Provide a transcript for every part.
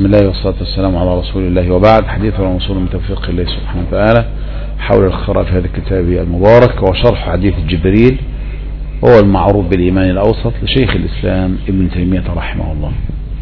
بسم الله والصلاة والسلام على رسول الله، وبعد. حديث وصول من توفيق الله سبحانه وتعالى حول القراءة في هذا الكتاب المبارك، وشرح حديث جبريل هو المعروف بالإيمان الأوسط لشيخ الإسلام ابن تيمية رحمه الله.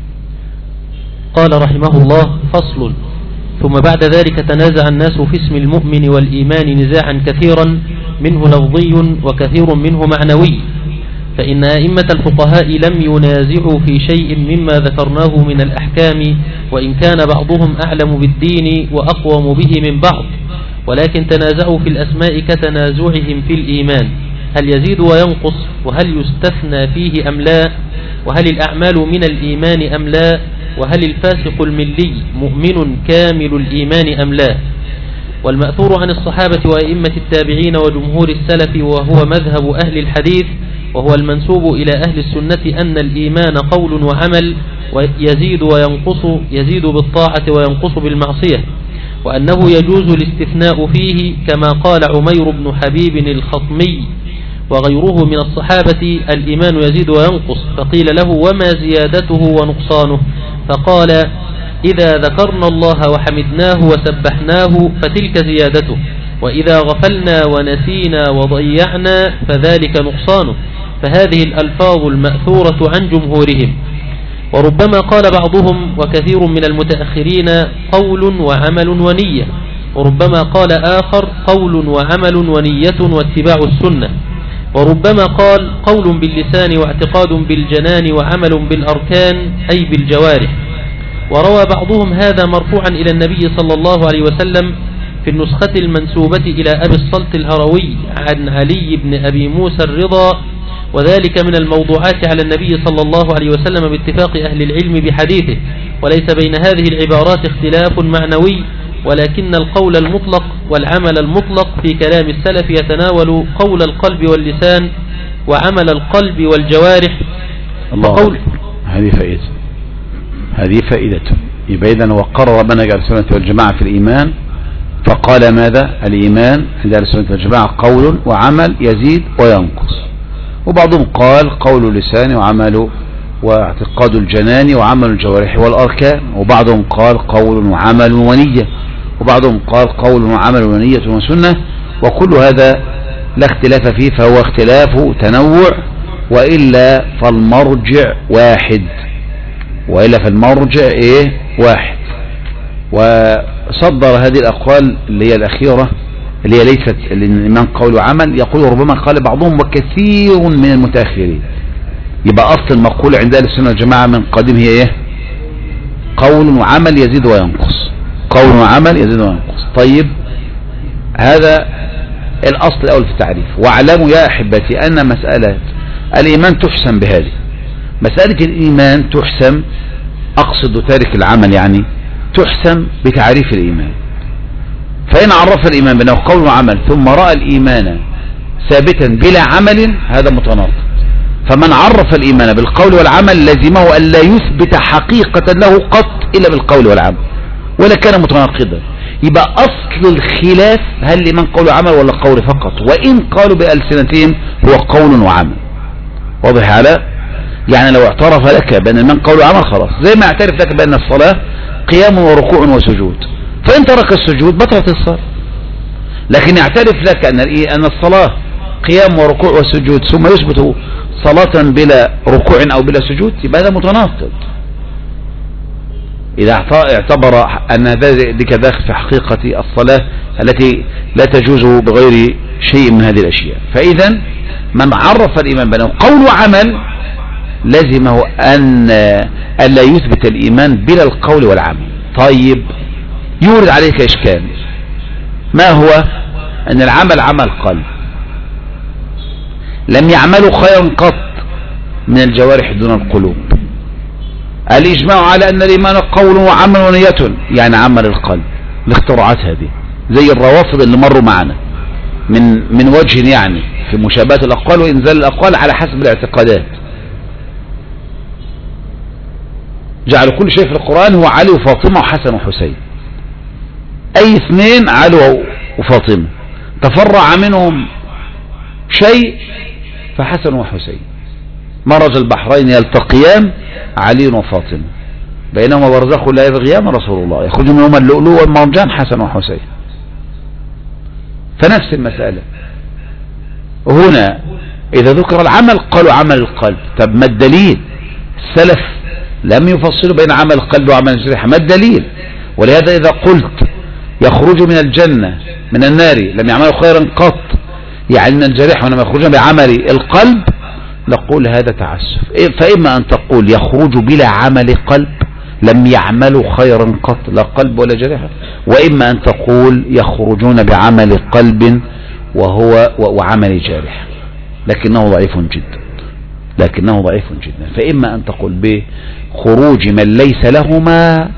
قال رحمه الله: فصل. ثم بعد ذلك تنازع الناس في اسم المؤمن والإيمان نزاعا كثيرا منه لفظي وكثير منه معنوي، فإن أئمة الفقهاء لم ينازعوا في شيء مما ذكرناه من الأحكام، وإن كان بعضهم أعلم بالدين وأقوم به من بعض، ولكن تنازعوا في الأسماء كتنازعهم في الإيمان: هل يزيد وينقص، وهل يستثنى فيه أم لا، وهل الأعمال من الإيمان أم لا، وهل الفاسق الملي مؤمن كامل الإيمان أم لا. والمأثور عن الصحابة وأئمة التابعين وجمهور السلف، وهو مذهب أهل الحديث وهو المنسوب إلى أهل السنة، أن الإيمان قول وعمل، ويزيد وينقص، يزيد بالطاعة وينقص بالمعصية، وأنه يجوز الاستثناء فيه، كما قال عمير بن حبيب الخطمي وغيره من الصحابة: الإيمان يزيد وينقص. فقيل له: وما زيادته ونقصانه؟ فقال: إذا ذكرنا الله وحمدناه وسبحناه فتلك زيادته، وإذا غفلنا ونسينا وضيعنا فذلك نقصانه. فهذه الألفاظ المأثورة عن جمهورهم. وربما قال بعضهم وكثير من المتأخرين: قول وعمل ونية، وربما قال آخر: قول وعمل ونية واتباع السنة، وربما قال: قول باللسان واعتقاد بالجنان وعمل بالأركان أي بالجوارح. وروى بعضهم هذا مرفوعا إلى النبي صلى الله عليه وسلم في النسخة المنسوبة إلى أبي الصلت الهروي عن علي بن أبي موسى الرضا، وذلك من الموضوعات على النبي صلى الله عليه وسلم باتفاق أهل العلم بحديثه. وليس بين هذه العبارات اختلاف معنوي، ولكن القول المطلق والعمل المطلق في كلام السلف يتناول قول القلب واللسان وعمل القلب والجوارح. الله، هذه فائدة. يبقى إذن وقرر من أهل السنة والجماعة في الإيمان، فقال ماذا؟ الإيمان عند أهل السنة والجماعة قول وعمل يزيد وينقص. وبعضهم قال قول اللسان وعمل واعتقاد الجنان وعمل الجوارح والأركان، وبعضهم قال قول وعمل ونية، وبعضهم قال قول وعمل ونية وسنة. وكل هذا لا اختلاف فيه، فهو اختلاف تنوع، وإلا فالمرجع واحد، واحد. وصدر هذه الأقوال اللي هي الأخيرة اللي هي ليست الإيمان قول وعمل، يقول ربما قال بعضهم وكثير من المتأخرين. يبقى أصل المقولة عند أهل السنة والجماعة من قديم هي إيه؟ قول وعمل يزيد وينقص، قول وعمل يزيد وينقص. طيب، هذا الأصل الأول في التعريف. واعلموا يا أحبتي أن مسألة الإيمان تحسم بهذه. مسألة الإيمان تحسم، أقصد تارك العمل يعني، تحسم بتعريف الإيمان. فإن عرف الإيمان بأنه قول وعمل ثم رأى الإيمان ثابتا بلا عمل، هذا متناقض. فمن عرف الإيمان بالقول والعمل لزمه أن لا يثبت حقيقة له قط إلا بالقول والعمل، ولا كان متناقضا. يبقى أصل الخلاف هل الإيمان قول وعمل ولا قول فقط، وإن قالوا بألسنتهم هو قول وعمل. واضح؟ على يعني لو اعترف لك بأن الإيمان قول وعمل خلاص، زي ما اعترف لك بأن الصلاة قيام وركوع وسجود، فإن ترك السجود بطلت الصلاة. لكن يعترف لك أن الصلاة قيام وركوع وسجود، ثم يثبت صلاة بلا ركوع أو بلا سجود، يبقى هذا متناقض. إذا اعتبر أن ذلك داخل في حقيقة الصلاة التي لا تجوز بغير شيء من هذه الأشياء. فإذا من عرف الإيمان بأنه قول وعمل لزمه أن لا يثبت الإيمان بلا القول والعمل. طيب، يورد عليك إشكال، ما هو؟ أن العمل عمل قلب، لم يعملوا خيرا قط من الجوارح دون القلوب. الإجماع على أن الإيمان قول وعمل ونية، يعني عمل القلب. الاختراعات هذه زي الروافض اللي مروا معنا من وجه، يعني في مشابهة الأقوال وإنزال الأقوال على حسب الاعتقادات. جعلوا كل شيء في القرآن هو علي وفاطمة وحسن وحسين، أي اثنين علي وفاطمة، تفرع منهم شيء فحسن وحسين، مرج البحرين يلتقيان علي وفاطمة. بينهما برزخ لا يبغيان رسول الله يخرج منهما اللؤلؤ والمرجان حسن وحسين. فنفس المسألة هنا إذا ذكر العمل قالوا عمل القلب. طب ما الدليل؟ السلف لم يفصلوا بين عمل القلب وعمل الجريحة، ما الدليل؟ ولهذا إذا قلت يخرج من الجنة من النار لم يعملوا خيرا قط، يعني من الجريحة ولم يخرجون بعمل القلب، نقول هذا تعسف. فإما أن تقول يخرج بلا عمل قلب لم يعملوا خيرا قط لا قلب ولا جريحة، وإما أن تقول يخرجون بعمل قلب وعمل جارح، لكنه ضعيف جدا، لكنه ضعيف جدا. فإما أن تقول بخروج من ليس لهما،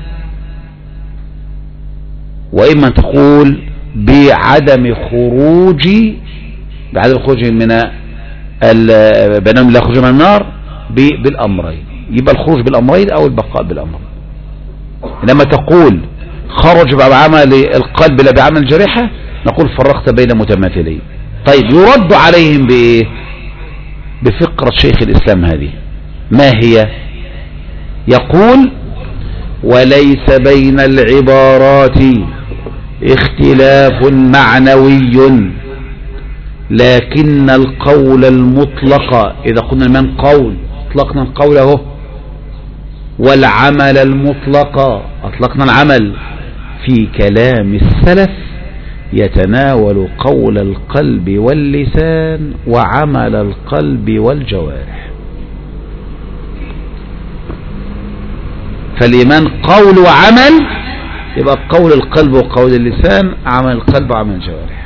وإما أن تقول بعدم خروج من بينهم لا خروج من النار بالأمرين، يبقى الخروج بالأمرين أو البقاء بالأمرين. لما تقول خرج بعمل القلب لا بعمل الجريحة نقول فرقت بين متماثلين. طيب يرد عليهم بإيه؟ بفقرة شيخ الإسلام هذه، ما هي؟ يقول وليس بين العبارات اختلاف معنوي، لكن القول المطلق، إذا قلنا من قول أطلقنا القول اهو، والعمل المطلق أطلقنا العمل، في كلام السلف يتناول قول القلب واللسان وعمل القلب والجوارح. فالإيمان قول وعمل، يبقى قول القلب وقول اللسان، عمل القلب وعمل الجوارح.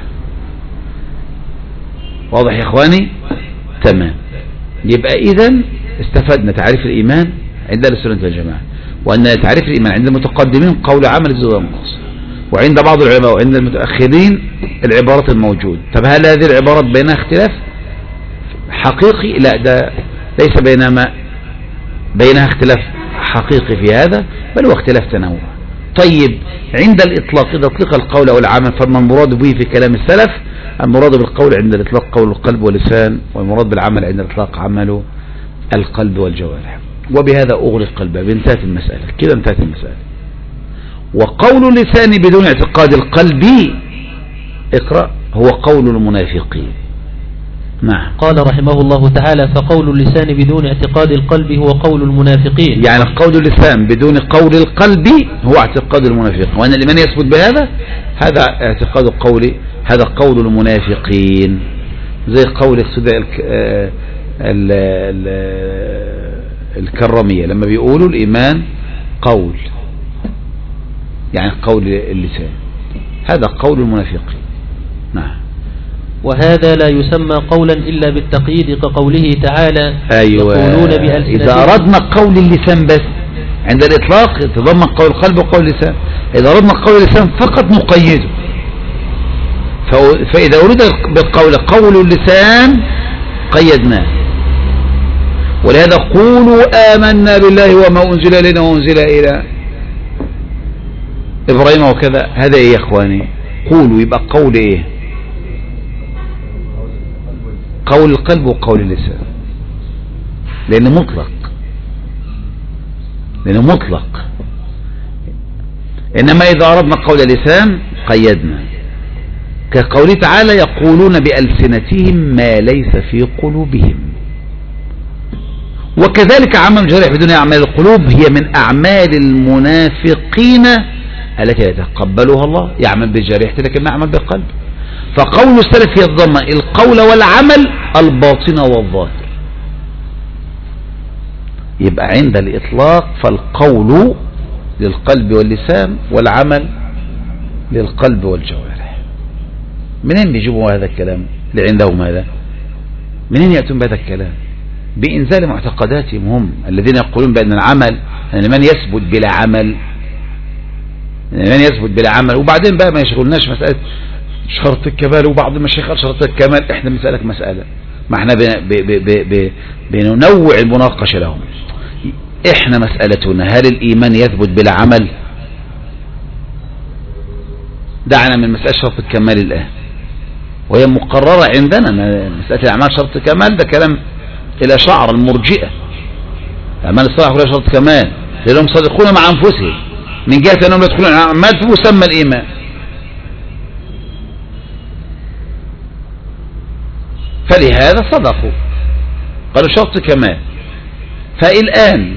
واضح يا إخواني؟ تمام. يبقى إذن استفدنا تعريف الإيمان عند أهل السنة والجماعة، وأن تعريف الإيمان عند المتقدمين قول عمل الزوج والنقص، وعند بعض العلماء وعند المتأخرين العبارات الموجود. طب هل هذه العبارات بينها اختلاف حقيقي؟ لا، ده ليس بينها اختلاف حقيقي في هذا، بل هو اختلاف تنوع. طيب عند الإطلاق إذا أطلق القول أو العمل فما المراد به في كلام السلف؟ المراد بالقول عند الإطلاق قول القلب واللسان، والمراد بالعمل عند الإطلاق عمل القلب والجوارح. وبهذا أغلق الباب، انتهت المسألة كده، انتهت المسألة. وقول اللسان بدون اعتقاد القلب، اقرأ، هو قول المنافقين. نعم. قال رحمه الله تعالى فقول اللسان بدون اعتقاد القلب هو قول المنافقين. يعني قول اللسان بدون قول القلب هو اعتقاد المنافقين، وأن الإيمان يثبت بهذا، هذا اعتقاد هذا قول المنافقين، زي قول السدى الكرمية لما بيقولوا الإيمان قول، يعني قول اللسان، هذا قول المنافقين. نعم. وهذا لا يسمى قولا إلا بالتقييد كقوله تعالى أيوة. يقولون بألسنتهم. إذا أردنا قول اللسان بس عند الإطلاق يتضمن قول القلب وقول اللسان، إذا أردنا قول اللسان فقط نقيده، فإذا أريد بالقول قول اللسان قيدناه. ولهذا قولوا آمنا بالله وما أنزل إلينا وأنزل إلى إبراهيم وكذا، هذا إيه يا إخواني؟ قولوا يبقى قول إيه؟ قول القلب وقول اللسان، لأنه مطلق. إنما إذا أردنا قول اللسان قيدنا، كقوله تعالى يقولون بألسنتهم ما ليس في قلوبهم. وكذلك عمل الجارح بدون أعمال القلوب هي من أعمال المنافقين التي لا يتقبلها الله، يعمل بالجارحة لكن ما يعمل بالقلب. فقول السلف يتضمن القول والعمل الباطن والظاهر. يبقى عند الإطلاق فالقول للقلب واللسان والعمل للقلب والجوارح. منين بيجيبوا هذا الكلام اللي عندهم هذا؟ منين يأتون بهذا الكلام؟ بإنزال معتقداتهم هم الذين يقولون بأن العمل من يثبت بلا عمل، من يثبت بلا عمل. وبعدين بقى ما يشغلناش مسألة شرط الكمال، وبعض المشايخ قال شرط الكمال، احنا بنسألك مسألة، ما احنا بننوع المناقشة لهم. احنا مسألتنا هل الإيمان يثبت بلا عمل؟ دعنا من مسألة شرط الكمال الآن، وهي مقررة عندنا. مسألة الأعمال شرط الكمال ده كلام إلى شعر المرجئة، أعمال الصلاح كلها شرط كمال، لأنهم صادقون مع أنفسهم من جهة أنهم يدخلون ما تسمى الإيمان. فلهذا صدقوا قالوا شرط كمال. فالآن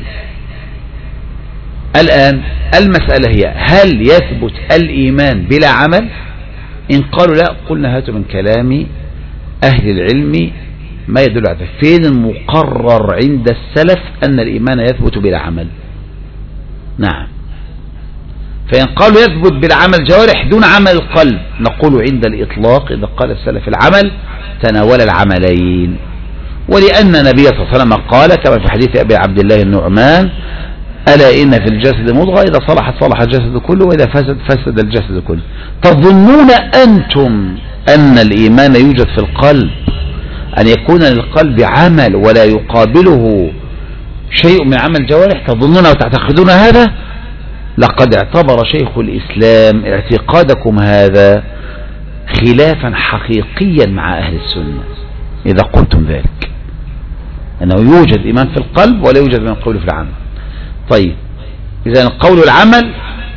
المسألة هي هل يثبت الإيمان بلا عمل؟ إن قالوا لا قلنا هاتوا من كلام أهل العلم ما يدل على فين المقرر عند السلف أن الإيمان يثبت بلا عمل. نعم. فإن قالوا يثبت بالعمل جوارح دون عمل القلب نقول عند الإطلاق إذا قال السلف العمل تناول العملين. ولأن النبي صلى الله عليه وسلم قال كما في حديث أبي عبد الله النعمان ألا إن في الجسد مضغة إذا صلحت صلح الجسد كله وإذا فسد فسد الجسد كله. تظنون أنتم أن الإيمان يوجد في القلب أن يكون للقلب عمل ولا يقابله شيء من عمل جوارح؟ تظنون وتعتقدون هذا؟ لقد اعتبر شيخ الإسلام اعتقادكم هذا خلافا حقيقيا مع أهل السنة إذا قلتم ذلك أنه يوجد إيمان في القلب ولا يوجد من القول في العمل. طيب إذا القول العمل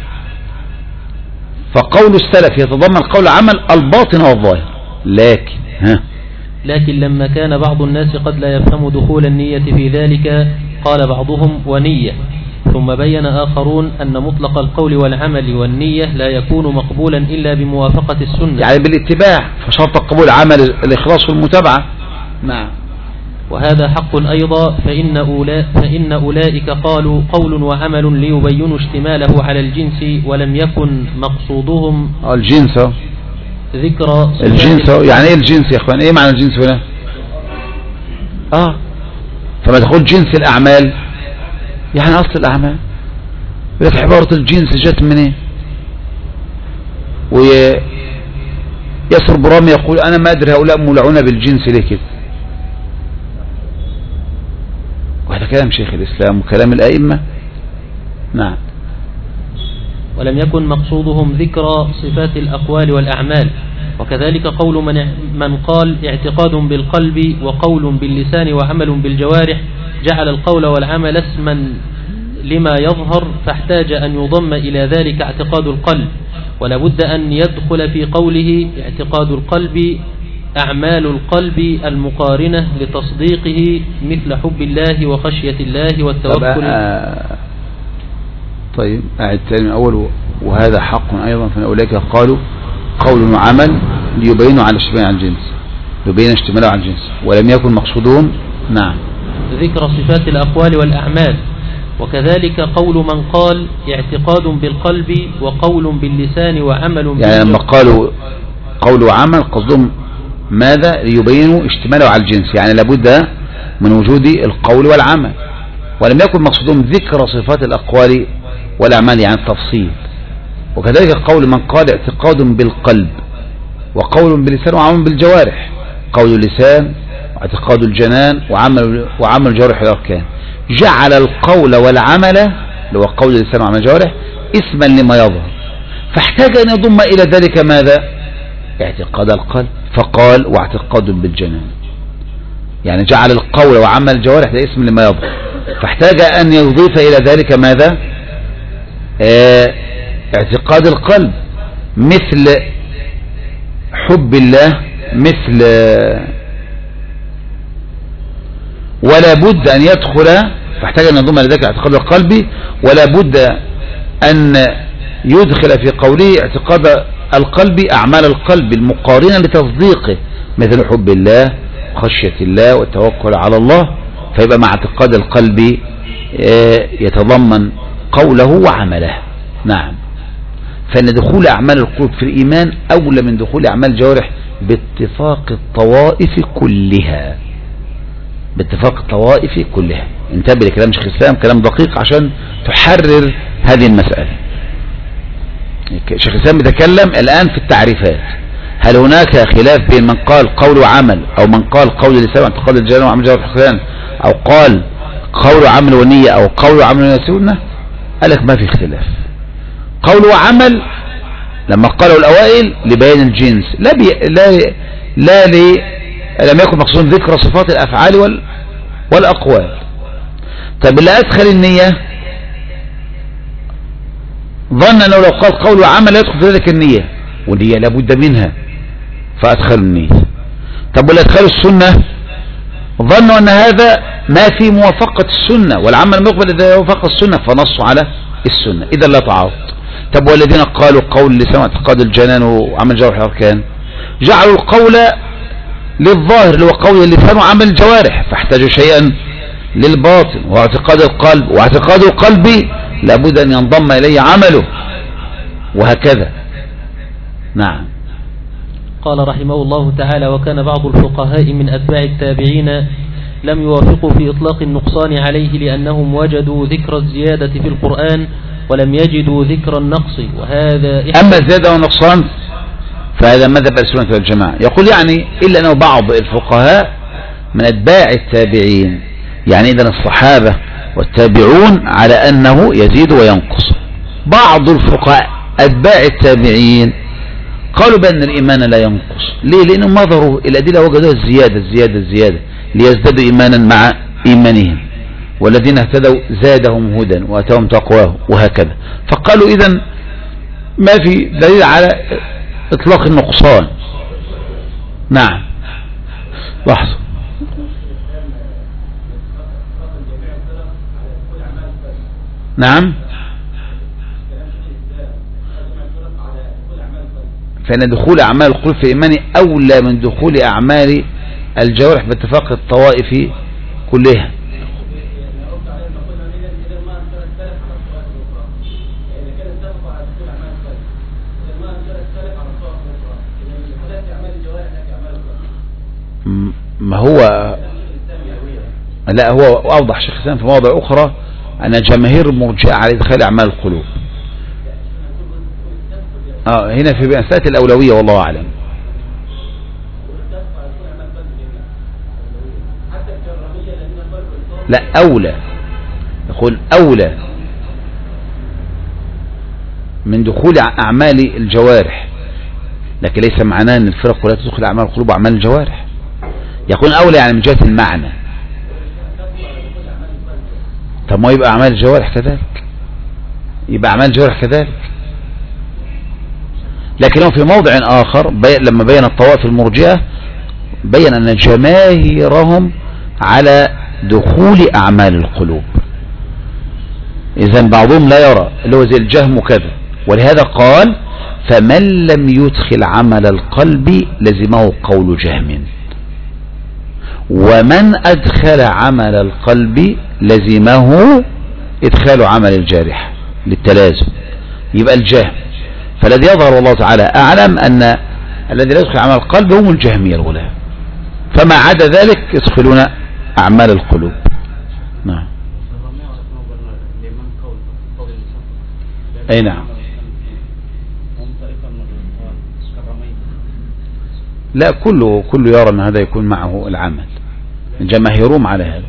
فقول السلف يتضمن قول العمل الباطن والظاهر. لكن لما كان بعض الناس قد لا يفهم دخول النية في ذلك قال بعضهم ونية، ثم بين آخرون أن مطلق القول والعمل والنية لا يكون مقبولا إلا بموافقة السنة يعني بالاتباع، فشرط قبول عمل الإخلاص والمتابعة. نعم. وهذا حق أيضا فإن أولئك قالوا قول وعمل ليبينوا اشتماله على الجنس ولم يكن مقصودهم الجنس ذكر الجنس. يعني ايه الجنس يا اخوان؟ ايه معنى الجنس هنا؟ فما تقول جنس الأعمال يعني أصل الأعمال. لك عبارة الجنس جت من ايه؟ ويسر برامي يقول أنا ما أدري هؤلاء مولعون بالجنس ليه كده. وهذا كلام شيخ الإسلام وكلام الأئمة. نعم. ولم يكن مقصودهم ذكر صفات الأقوال والأعمال. وكذلك قول من قال اعتقاد بالقلب وقول باللسان وعمل بالجوارح جعل القول والعمل اسما لما يظهر فاحتاج أن يضم إلى ذلك اعتقاد القلب، ولا بد أن يدخل في قوله اعتقاد القلب أعمال القلب المقارنة لتصديقه مثل حب الله وخشية الله والتوكل. طيب أعد تاني من أول. وهذا حق أيضا فإن أولئك قالوا قول وعمل ليبينوا على اشتمال على الجنس يبين اشتماله على الجنس ولم يكن مقصودهم. نعم. ذكر صفات الأقوال والأعمال. وكذلك قول من قال اعتقاد بالقلب وقول باللسان وعمل يعني لما قالوا قول وعمل قصدهم ماذا؟ ليبينوا اشتماله على الجنس يعني لابد من وجود القول والعمل. ولم يكن مقصودهم ذكر صفات الأقوال والأعمال يعني التفصيل. وكذلك قول من قال اعتقاد بالقلب وقول باللسان وعمل بالجوارح قول اللسان واعتقاد الجنان وعمل الجوارح الأركان جعل القول والعمل اللي هو قول اللسان وعمل الجوارح اسما لما يظهر فاحتاج أن يضم إلى ذلك ماذا؟ اعتقاد القلب فقال واعتقاد بالجنان يعني جعل القول وعمل الجوارح ده اسم لما يظهر فاحتاج أن يضيف إلى ذلك ماذا؟ اعتقاد القلب مثل حب الله مثل ولا بد أن يدخل فاحتاج أن يضم لذلك اعتقاد القلب ولا بد أن يدخل في قوله اعتقاد القلب أعمال القلب المقارنة لتصديقه مثل حب الله وخشية الله والتوكل على الله فيبقى مع اعتقاد القلب يتضمن قوله وعمله. نعم. فإن دخول أعمال القلوب في الإيمان أولى من دخول أعمال الجوارح باتفاق الطوائف كلها. باتفاق الطوائف كلها. انتبه لكلام شيخ الإسلام كلام دقيق عشان تحرر هذه المسألة. شيخ الإسلام بيتكلم الآن في التعريفات. هل هناك خلاف بين من قال قول وعمل أو من قال قول اللسان واعتقاد الجنان وعمل الجوارح الأركان أو قال قول وعمل ونية أو قول وعمل ونية؟ قال لك ما في اختلاف. قول وعمل لما قالوا الأوائل لبيان الجنس لم يكن مقصود ذكر صفات الأفعال والأقوال. طيب اللي أدخل النية ظن أنه لو قال قول وعمل يدخل في ذلك النية، والنية لابد منها فأدخلوا النية. طب والأدخال السنة ظنوا أن هذا ما في موافقة السنة، والعمل مقبل إذا وافق السنة فنصوا على السنة، إذا لا تعارض. طب والذين قالوا قول اللسان واعتقاد الجنان وعمل جوارح الأركان جعلوا القول للظاهر اللي هو قول اللسان وعمل الجوارح، فاحتاجوا شيئا للباطن واعتقاد القلب، واعتقاد القلب لابد أن ينضم إليه عمله، وهكذا. نعم. قال رحمه الله تعالى: وكان بعض الفقهاء من أتباع التابعين لم يوافقوا في إطلاق النقصان عليه لأنهم وجدوا ذكر الزيادة في القرآن ولم يجدوا ذكر النقص، وهذا أما الزيادة والنقصان فهذا مذهب السنة والجماعة. يقول يعني إلا أنه بعض الفقهاء من أتباع التابعين، يعني إذن الصحابة والتابعون على أنه يزيد وينقص. بعض الفقهاء أتباع التابعين قالوا بأن الإيمان لا ينقص. ليه؟ لأنهم نظروا إلى الأدلة وجدوا الزيادة ليزدادوا إيمانا مع إيمانهم، والذين اهتدوا زادهم هدى وأتاهم تقواه، وهكذا. فقالوا إذن ما في دليل على إطلاق النقصان. نعم. لحظة. نعم. فإن دخول أعمال القلوب في إيمان أولى من دخول أعمال الجوارح باتفاق الطوائف كلها. ما هو لا، هو أوضح شيخ الإسلام في مواضع أخرى أن جماهير مرجئة على إدخال أعمال القلوب. هنا في مسألة الأولوية والله أعلم. لا، أولى، يقول أولى من دخول أعمال الجوارح، لكن ليس معناه أن الفرق لا تدخل أعمال القلوب وأعمال الجوارح. يكون أولى يعني من جهة المعنى. طب ما يبقى أعمال الجوارح كذلك، يبقى أعمال الجوارح كذلك. لكنه في موضع آخر لما بين الطوائف المرجئة بين أن جماهيرهم على دخول أعمال القلوب. إذن بعضهم لا يرى، اللي هو زي الجهم كذا، ولهذا قال: فمن لم يدخل عمل القلب لزمه قول جهم، ومن أدخل عمل القلب لزمه إدخال عمل الجارح للتلازم. يبقى الجهم. فالذي يظهر الله تعالى أعلم أن الذي لا يدخل عمل القلب هم الجهمية الغلاة، فما عدا ذلك يدخلون أعمال القلوب. نعم. أي نعم. لا، كله يرى أن هذا يكون معه العمل، جماهيرهم على هذا.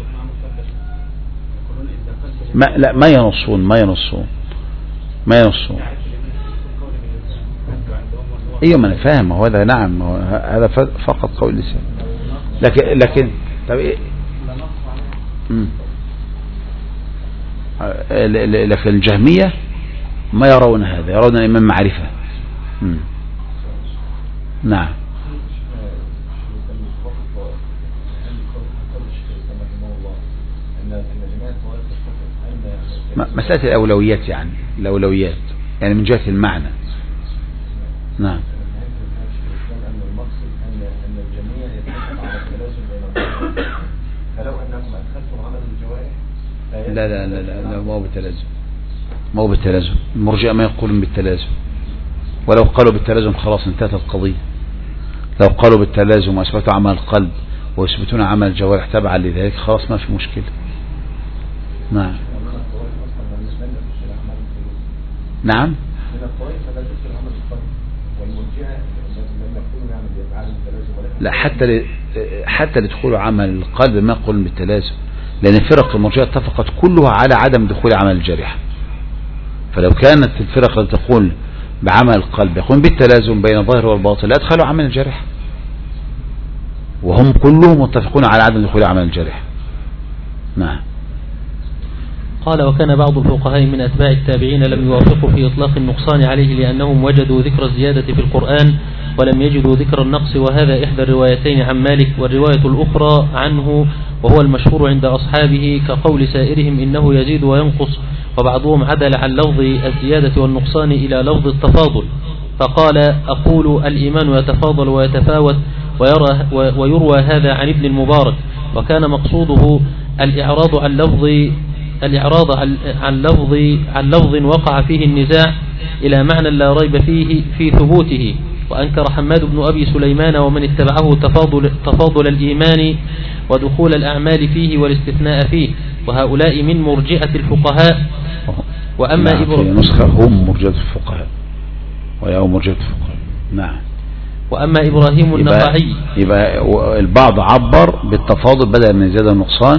لا، ما ينصون. ايوه، ما انا فاهم، هو هذا. نعم، هذا فقط قول لسان. لكن طب ايه؟ لكن الجهمية ما يرون هذا، يرون الإمام معرفة. نعم. مسألة الأولويات، يعني الأولويات يعني من جهة المعنى. نعم. لا، ما هو بالتلازم. المرجئة ما يقولون بالتلازم، ولو قالوا بالتلازم خلاص انتهت القضية. لو قالوا بالتلازم وأثبتوا عمل القلب ويثبتون عمل الجوارح تبعا لذلك خلاص ما في مشكلة. نعم. نعم. لا، حتى لدخول عمل القلب ما يقولون بالتلازم، لأن فرق المرجئة اتفقت كلها على عدم دخول عمل الجارحة. فلو كانت الفرق التي تقول بعمل القلب يقوم بالتلازم بين الظاهر والباطن لا يدخلوا عمل الجارحة، وهم كلهم متفقون على عدم دخول عمل الجارحة. نعم. قال وكان بعض الفقهاء من أتباع التابعين لم يوافقوا في إطلاق النقصان عليه لأنهم وجدوا ذكر الزيادة في القرآن ولم يجدوا ذكر النقص، وهذا إحدى الروايتين عن مالك، والرواية الأخرى عنه وهو المشهور عند أصحابه كقول سائرهم إنه يزيد وينقص، وبعضهم عدل عن لفظ الزيادة والنقصان إلى لفظ التفاضل فقال أقول الإيمان يتفاضل ويتفاوت، ويروى هذا عن ابن المبارك، وكان مقصوده الإعراض عن لفظ وقع فيه النزاع إلى معنى لا ريب فيه في ثبوته. وأنكر حماد بن أبي سليمان ومن اتبعه تفاضل الإيمان ودخول الأعمال فيه والاستثناء فيه، وهؤلاء من مرجئة الفقهاء. وأما إبراهيم نسخة هم مرجئة الفقهاء ويوم مرجئة الفقهاء. نعم. وأما إبراهيم النخعي يبقى البعض عبر بالتفاضل بدل من زيادة النقصان،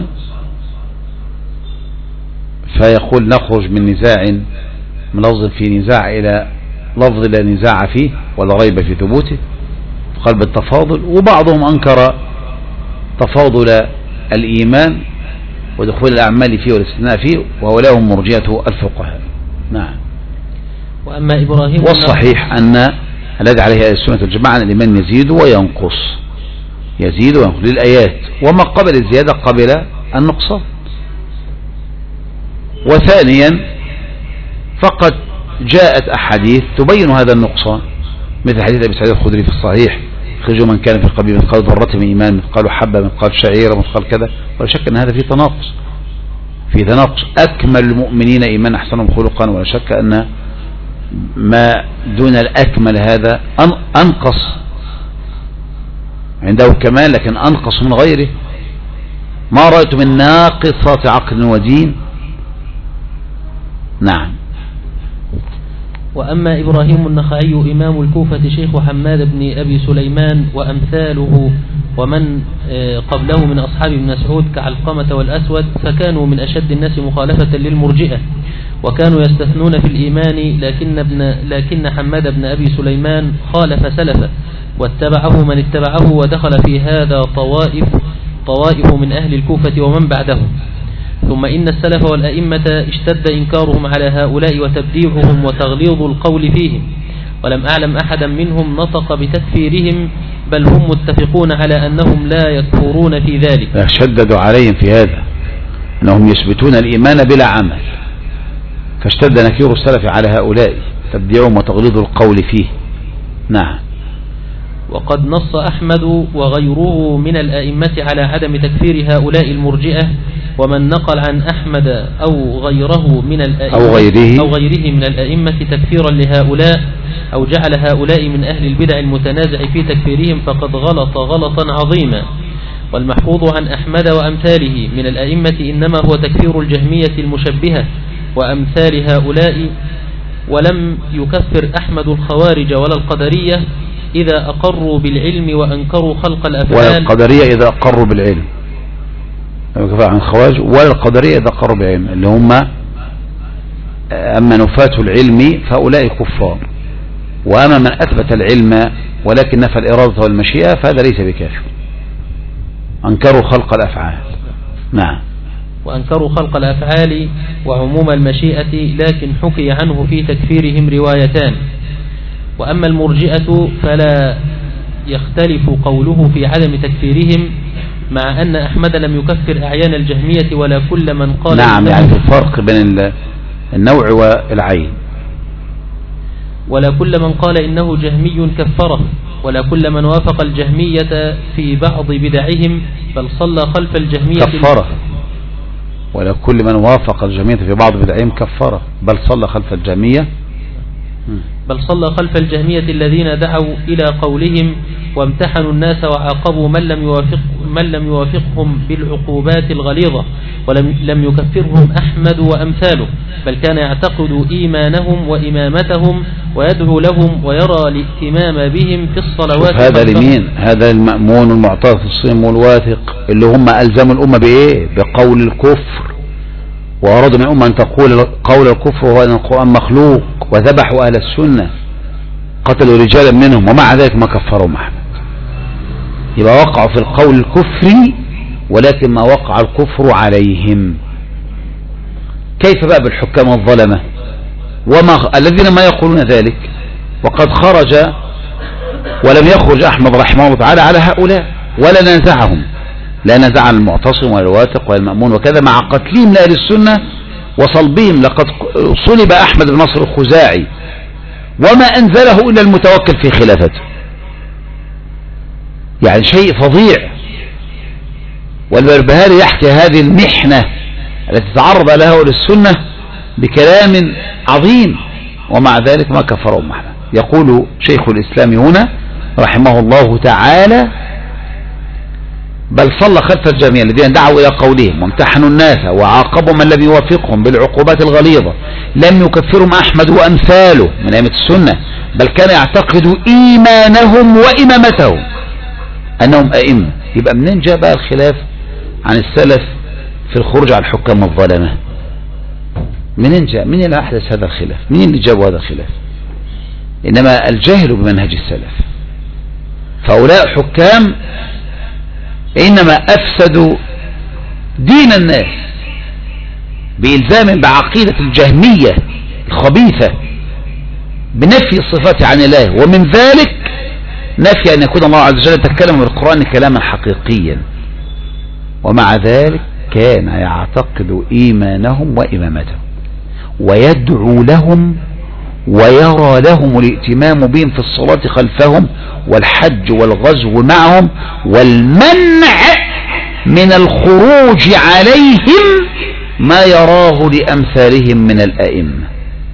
فيقول نخرج من نزاع من لفظ في نزاع إلى لفظ لا نزاع فيه ولا ريب في ثبوته قال بالتفاضل. وبعضهم أنكر تفاضل الإيمان ودخول الأعمال فيه والاستثناء فيه، وهؤلاء هم مرجئة الفقهاء. نعم. وأما إبراهيم والصحيح أن الذي عليه أهل السنة والجماعة الإيمان يزيد وينقص، يزيد وينقص للآيات، وما قبل الزيادة قبل النقصان. وثانيا فقد جاءت أحاديث تبين هذا النقصان، مثل حديث أبي سعيد الخدري في الصحيح خرجوا من كان في قلبه مثقال ذرة من إيمان مثقال حبة مثقال شعيرة مثقال كذا. ولا شك أن هذا فيه تناقص، في تناقص. أكمل المؤمنين إيمان أحسنهم خلقا، ولا شك أن ما دون الأكمل هذا أنقص عنده كمال، لكن أنقص من غيره. ما رأيت من ناقصات عقل ودين. نعم. وأما إبراهيم النخعي إمام الكوفة شيخ حماد بن أبي سليمان وأمثاله ومن قبله من أصحاب ابن مسعود كعلقمة والأسود، فكانوا من أشد الناس مخالفة للمرجئة، وكانوا يستثنون في الإيمان، لكن حماد بن أبي سليمان خالف سلفه واتبعه من اتبعه، ودخل في هذا طوائف من أهل الكوفة ومن بعدهم. ثم إن السلف والأئمة اشتد إنكارهم على هؤلاء وتبديعهم وتغليظ القول فيهم، ولم أعلم أحدا منهم نطق بتكفيرهم، بل هم متفقون على أنهم لا يكفرون في ذلك. شددوا عليهم في هذا أنهم يثبتون الإيمان بلا عمل، فاشتد نكير السلف على هؤلاء تبديعهم وتغليظ القول فيه. نعم. وقد نص أحمد وغيره من الأئمة على عدم تكفير هؤلاء المرجئة، ومن نقل عن أحمد أو غيره من من الأئمة تكفيرا لهؤلاء أو جعل هؤلاء من أهل البدع المتنازع في تكفيرهم فقد غلط غلطا عظيما. والمحفوظ عن أحمد وأمثاله من الأئمة إنما هو تكفير الجهمية المشبهة وأمثال هؤلاء، ولم يكفر أحمد الخوارج ولا القدرية إذا أقروا بالعلم وأنكروا خلق الأفعال، ولا القدرية إذا أقروا بالعلم، عن الخوارج ولا القدرية إذا أقروا بالعلم، اللي هم أما نفاة العلم فأولئك كفار، وأما من أثبت العلم ولكن نفى الإرادة والمشيئة فهذا ليس بكافر. أنكروا خلق الأفعال. نعم. وأنكروا خلق الأفعال وعموم المشيئة، لكن حكي عنه في تكفيرهم روايتان. وأما المرجئة فلا يختلف قوله في عدم تكفيرهم، مع أن أحمد لم يكفر أعيان الجهمية ولا كل من قال. نعم، يعني الفرق بين النوع والعين. ولا كل من قال إنه جهمي كفره، ولا كل من وافق الجهمية في بعض بدعهم بل صلى خلف الجهمية كفره، ولا كل من وافق الجهمية في بعض بدعهم كفره بل صلى خلف الجهمية، بل صلى خلف الجهمية الذين دعوا إلى قولهم وامتحنوا الناس وعاقبوا من لم يوافقهم بالعقوبات الغليظة، ولم يكفرهم أحمد وأمثاله، بل كان يعتقد إيمانهم وإمامتهم ويدعو لهم ويرى الاهتمام بهم في الصلوات. هذا لمين؟ هذا المأمون المعترف الصيم والواثق اللي هم ألزموا الأمة بإيه؟ بقول الكفر، وأرادوا من الأمة أن تقول قول الكفر وهو أن القرآن مخلوق، وذبحوا أهل السنة قتلوا رجالا منهم ومع ذلك ما كفروا أحمد. يبقى وقعوا في القول الكفري ولكن ما وقع الكفر عليهم. كيف بقى بالحكام الظلمة الذين ما يقولون ذلك؟ وقد خرج ولم يخرج أحمد رحمه الله تعالى على هؤلاء ولا نازعهم، لا نازع المعتصم ولا الواثق ولا المأمون وكذا، مع قتلهم لأهل السنة وصلبهم. لقد صلب أحمد بن نصر الخزاعي وما أنزله إلا المتوكل في خلافته، يعني شيء فظيع. والبربهاري يحكي هذه المحنة التي تعرض لها أهل السنة بكلام عظيم، ومع ذلك ما كفرهم أحمد. يقول شيخ الإسلام هنا رحمه الله تعالى: بل صلى خلف الجميع الذين دعوا إلى قولهم وامتحنوا الناس وعاقبوا من لم يوافقهم بالعقوبات الغليظة، لم يكفرهم أحمد وأمثاله من أئمة السنة، بل كان يعتقد إيمانهم وإمامتهم أنهم أئمة. يبقى منين جاء بقى الخلاف عن السلف في الخروج على الحكام الظلمة؟ منين جاء؟ مين اللي أحدث هذا الخلاف؟ مين اللي جاب هذا الخلاف؟ إنما الجاهل بمنهج السلف. فهؤلاء حكام إنما أفسدوا دين الناس بإلزام بعقيدة الجهمية الخبيثة بنفي الصفات عن الله، ومن ذلك نفي أن يكون الله عز وجل تكلم بالقرآن كلاما حقيقيا، ومع ذلك كان يعتقد إيمانهم وإمامتهم ويدعو لهم ويرى لهم الائتمام بهم في الصلاة خلفهم والحج والغزو معهم والمنع من الخروج عليهم ما يراه لأمثالهم من الأئمة.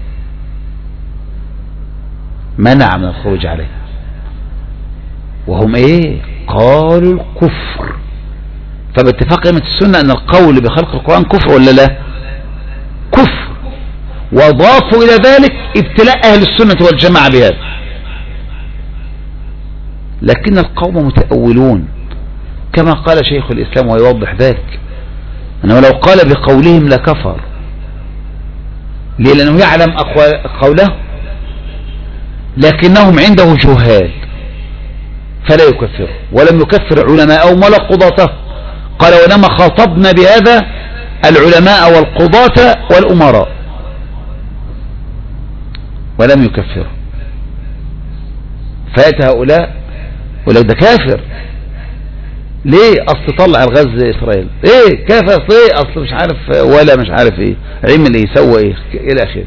منع من الخروج عليهم، وهم ايه؟ قالوا الكفر. فباتفاق أئمة السنة أن القول بخلق القرآن كفر ولا لا؟ كفر. وضافوا إلى ذلك ابتلاء أهل السنة والجماعة بهذا. لكن القوم متأولون كما قال شيخ الإسلام ويوضح ذلك، أنه لو قال بقولهم لكفر. ليه؟ لأنه يعلم قوله لكنهم عنده جهال فلا يكفر، ولم يكفر علماءهم ولا قضاته. قال: ولما خاطبنا بهذا العلماء والقضاة والأمراء ولم يكفر. فأتى هؤلاء ولو ده كافر. ليه؟ أصل طلع الغاز إسرائيل. ايه كافر؟ أصل ايه؟ أصل مش عارف ولا مش عارف ايه، عمل ايه، سوى ايه الى اخره.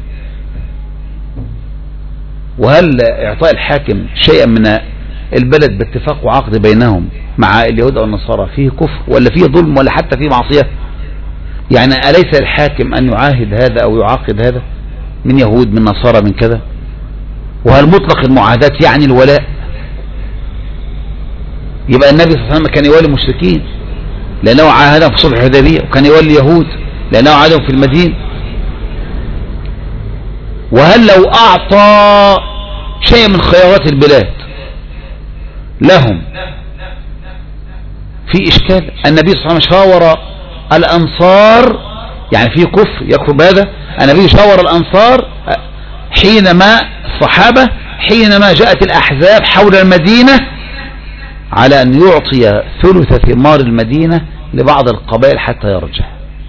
وهل اعطاء الحاكم شيئا من البلد باتفاق وعقد بينهم مع اليهود او النصارى فيه كفر ولا فيه ظلم ولا حتى فيه معصية؟ يعني أليس الحاكم أن يعاهد هذا أو يعاقد هذا من يهود من نصارى من كذا؟ وهل مطلق المعاهدات يعني الولاء؟ يبقى النبي صلى الله عليه وسلم كان يولي المشركين لأنه عاهدهم في صلح الحديبية، وكان يولي اليهود لأنه عاهدهم في المدينة. وهل لو أعطى شيء من خيارات البلاد لهم في إشكال؟ النبي صلى الله عليه وسلم شاور الأنصار، يعني في كفر يكفر بهذا. النبي شاور الأنصار حينما الصحابة حينما جاءت الأحزاب حول المدينة على أن يعطي ثلث ثمار المدينة لبعض القبائل حتى يرجع.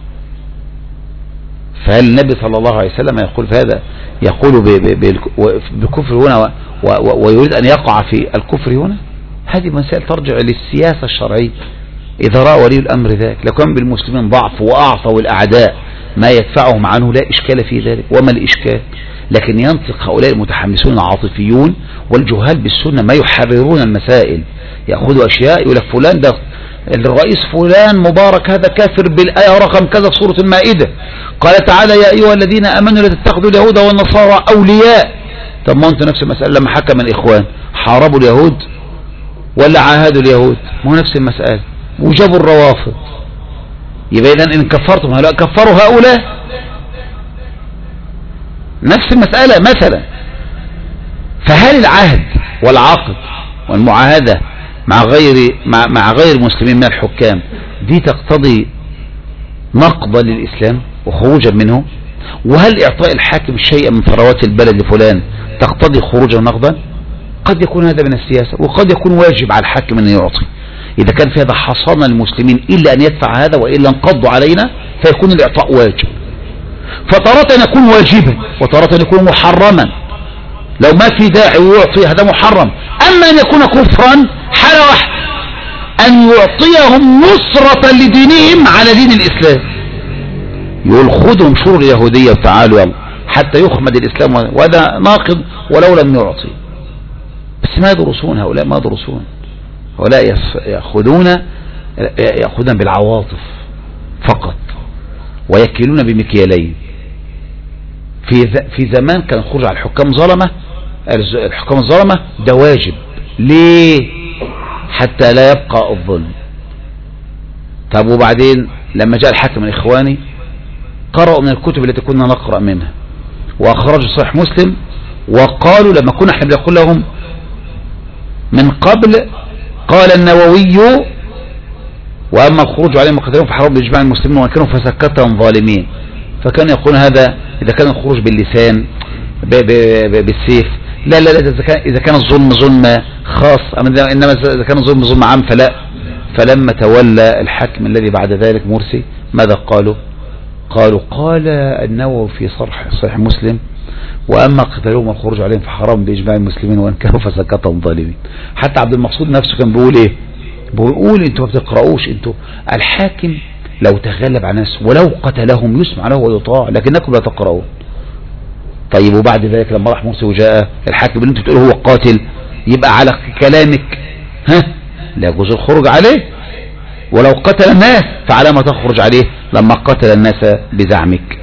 فهل النبي صلى الله عليه وسلم يقول في هذا، يقول بكفر هنا ويريد أن يقع في الكفر هنا؟ هذه مسائل ترجع للسياسة الشرعية إذا رأى ولي الأمر ذلك. لو كان بالمسلمين ضعف وأعطوا الأعداء ما يدفعهم عنه لا إشكال في ذلك. وما الإشكال؟ لكن ينطق هؤلاء المتحمسون العاطفيون والجهال بالسنة ما يحررون المسائل، يأخذوا أشياء يقول لك فلان ده الرئيس فلان مبارك هذا كافر بالآية رقم كذا في سورة المائدة، قال تعالى: يا أيها الذين آمنوا لا تتخذوا اليهود والنصارى أولياء. طب ما أنت نفس المسألة لما حكم الإخوان حاربوا اليهود ولا عاهدوا اليهود؟ ما هو نفس المسألة، وجابوا الروافض. يبقى إذن إن كفرتم هؤلاء كفروا هؤلاء، نفس المسألة مثلا. فهل العهد والعقد والمعاهدة مع غير المسلمين من الحكام دي تقتضي نقضا للإسلام وخروجا منه؟ وهل إعطاء الحاكم شيئا من ثروات البلد لفلان تقتضي خروجا ونقضا؟ قد يكون هذا من السياسة، وقد يكون واجب على الحاكم أن يعطي إذا كان في هذا حصانا للمسلمين إلا أن يدفع هذا، وإلا انقضوا علينا فيكون الإعطاء واجب. فتارة يكون واجبا وتارة يكون محرما، لو ما في داعي ويعطي هذا محرم. أما أن يكون كفرا حالة واحدة، أن يعطيهم نصرة لدينهم على دين الإسلام، يقول خذهم شرور اليهودية وتعالوا يلا حتى يخمد الإسلام، وهذا ناقض ولو لم يعطي. بس ما يدرسون هؤلاء، ما يدرسون هؤلاء، يأخذون بالعواطف فقط ويكلون بمكيالين. في زمان كان الخروج على الحكام ظلمة، الحكام الظلمة ده واجب. ليه؟ حتى لا يبقى الظلم. طب وبعدين لما جاء الحاكم الإخواني قرأوا من الكتب التي كنا نقرأ منها وأخرجوا صحيح مسلم، وقالوا لما كنا احنا بنقول لهم من قبل، قال النووي وأما الخروج عليهم وقتلهم فحرام بإجماع المسلمين وإن كانوا فسكتهم ظالمين. فكان يقول هذا إذا كان الخروج باللسان بالسيف، لا لا لا، إذا كان الظلم ظلم خاص، إنما إذا كان الظلم ظلم عام فلا. فلما تولى الحاكم الذي بعد ذلك مرسي ماذا قالوا؟ قال النووي في صحيح مسلم وأما قتلهم والخروج عليهم فحرام بإجماع المسلمين وإن كانوا فسكتهم ظالمين. حتى عبد المقصود نفسه كان بيقول إيه؟ بيقول انتوا ما بتقرأوش، انتوا الحاكم لو تغلب على ناس ولو قتلهم يسمع له ويطاع، لكنكم لا تقرؤون. طيب وبعد ذلك لما راح مرسي وجاء الحاكم اللي انتوا بتقولوا هو قاتل، يبقى على كلامك لا يجوز الخروج عليه، ولو قتل الناس فعلى ما تخرج عليه لما قتل الناس بزعمك.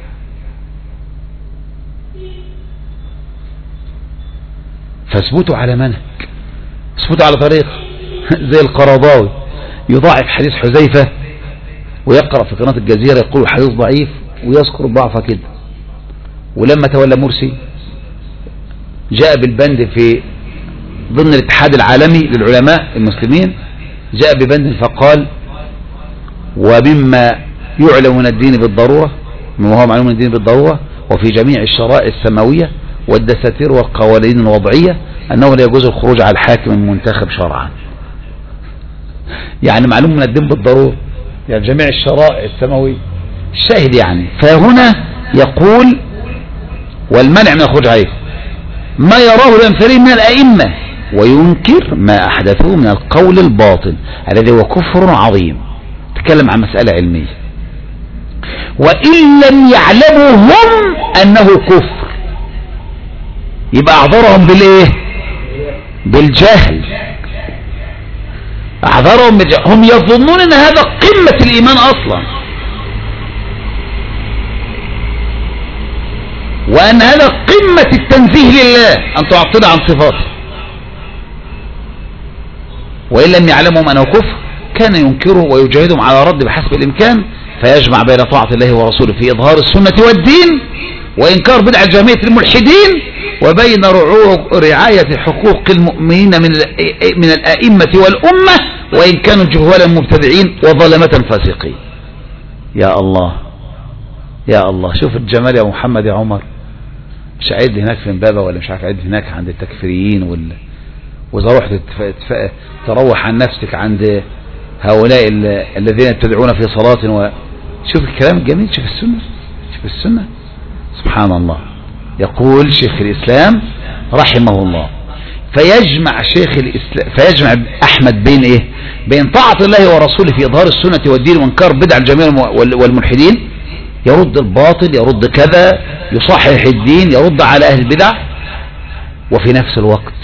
فاثبتوا على منهج، اثبتوا على طريق زي القرضاوي يضاعف حديث حذيفة ويقرأ في قناة الجزيرة يقول حديث ضعيف ويذكر ضعفه كده. ولما تولى مرسي جاء بالبند في ضمن الاتحاد العالمي للعلماء المسلمين، جاء ببند فقال ومما يعلم من الدين بالضرورة، مما هو معلوم من الدين بالضرورة وفي جميع الشرائع السماوية والدساتير والقوانين الوضعية أنه لا يجوز الخروج على الحاكم المنتخب شرعا. يعني معلوم من الدين بالضرورة، يعني جميع الشرائع السماوية الشاهد يعني. فهنا يقول والمنع من الخروج عليه ما يراه الأمثالين من الأئمة وينكر ما أحدثوه من القول الباطل الذي هو كفر عظيم. تكلم عن مسألة علمية، وإن لم يعلموا هم أنه كفر يبقى أعذرهم بالإيه؟ بالجهل. أعذرهم بالجهل، هم يظنون أن هذا قمة الإيمان أصلا، وأن هذا قمة التنزيه لله أن تعطل عن صفاته. وإن لم يعلمهم أنه كفر كان ينكره ويجاهدهم على رد بحسب الإمكان، فيجمع بين طاعة الله ورسوله في إظهار السنة والدين وإنكار بدع الجهمية الملحدين، وبين رعاية حقوق المؤمنين من الأئمة والأمة وإن كانوا جهوالا مبتدعين وظلمة فاسقين. يا الله يا الله، شوف الجمال يا محمد يا عمر. مش عيد هناك في امبابة ولا مش عارف عيد هناك عند التكفيريين وإذا رحت تروح عن نفسك عند هؤلاء الذين يبتدعون في صلاة. شوف الكلام الجميل، شوف السنة، شوف السنة، سبحان الله. يقول شيخ الإسلام رحمه الله فيجمع أحمد بين إيه؟ بين طاعة الله ورسوله في إظهار السنة والدين وإنكار بدع الجميع والملحدين، يرد الباطل، يرد كذا، يصحح الدين، يرد على أهل البدع، وفي نفس الوقت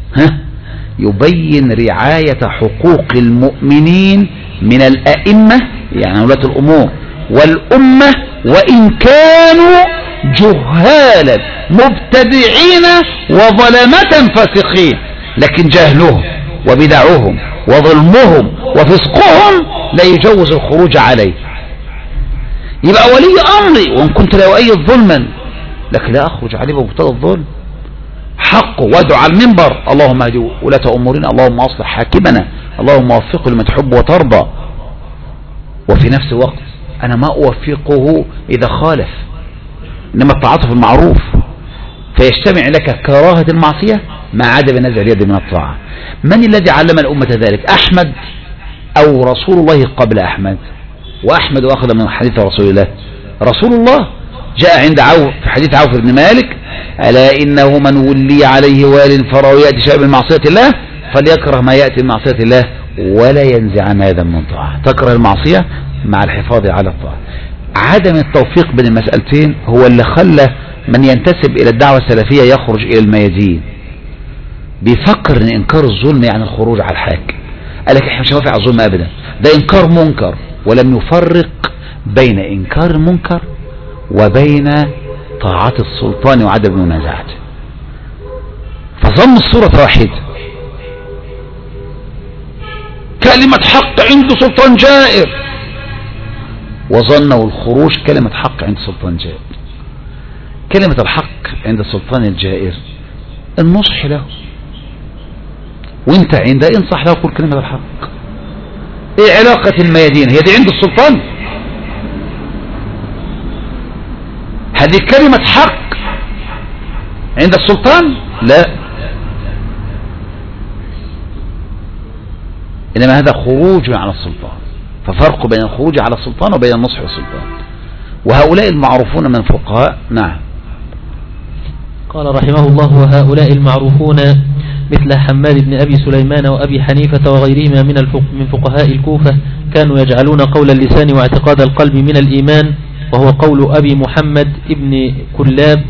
يبين رعاية حقوق المؤمنين من الأئمة يعني ولاة الأمور والأمة وإن كانوا جهالا مبتدعين وظلمة فاسقين، لكن جهلهم وبدعهم وظلمهم وفسقهم لا يجوز الخروج عليه. يبقى ولي أمري وإن كنت لا أؤيد ظلما لكن لا أخرج عليه بمقتضى الظلم، حقه وادعو على المنبر اللهم اهدي ولاة أمورنا، اللهم أصلح حاكمنا، اللهم وفقه لما تحب وترضى. وفي نفس الوقت أنا ما أوفقه إذا خالف، إنما التعاطف المعروف، فيجتمع لك كراهة المعصية ما عدا بنزع اليد من الطاعة. من الذي علم الأمة ذلك؟ أحمد أو رسول الله قبل أحمد؟ وأحمد أخذ من حديث رسول الله، رسول الله. جاء عند عوف في حديث عوف بن مالك: ألا إنه من ولي عليه وال فرأى يأتي شيئا من معصية الله فليكره ما يأتي من معصية الله ولا ينزع يدا من طاعة. تكره المعصية مع الحفاظ على الطاعة. عدم التوفيق بين المسألتين هو اللي خلى من ينتسب إلى الدعوة السلفية يخرج إلى الميادين، بيفكر ان انكار الظلم يعني الخروج على الحاكم. قال لك احنا مش هنوافق على الظلم ابدا، ده انكار منكر، ولم يفرق بين انكار المنكر وبين طاعة السلطان وعدم منازعته، فظن الصورة واحدة. كلمة حق عند سلطان جائر، وظنوا الخروج كلمة حق عند سلطان جائر. كلمة الحق عند السلطان الجائر النصح له، وانت عند انصح له وقول كلمة الحق. ايه علاقة الميادين؟ هي دي عند السلطان؟ هذه كلمة حق عند السلطان؟ لا، انما هذا خروج على السلطان. ففرق بين الخروج على السلطان وبين النصح والسلطان. وهؤلاء المعروفون من الفقهاء. نعم. قال رحمه الله: وهؤلاء المعروفون مثل حماد بن أبي سليمان وأبي حنيفة وغيرهما من فقهاء الكوفة كانوا يجعلون قول اللسان واعتقاد القلب من الإيمان، وهو قول أبي محمد ابن كلاب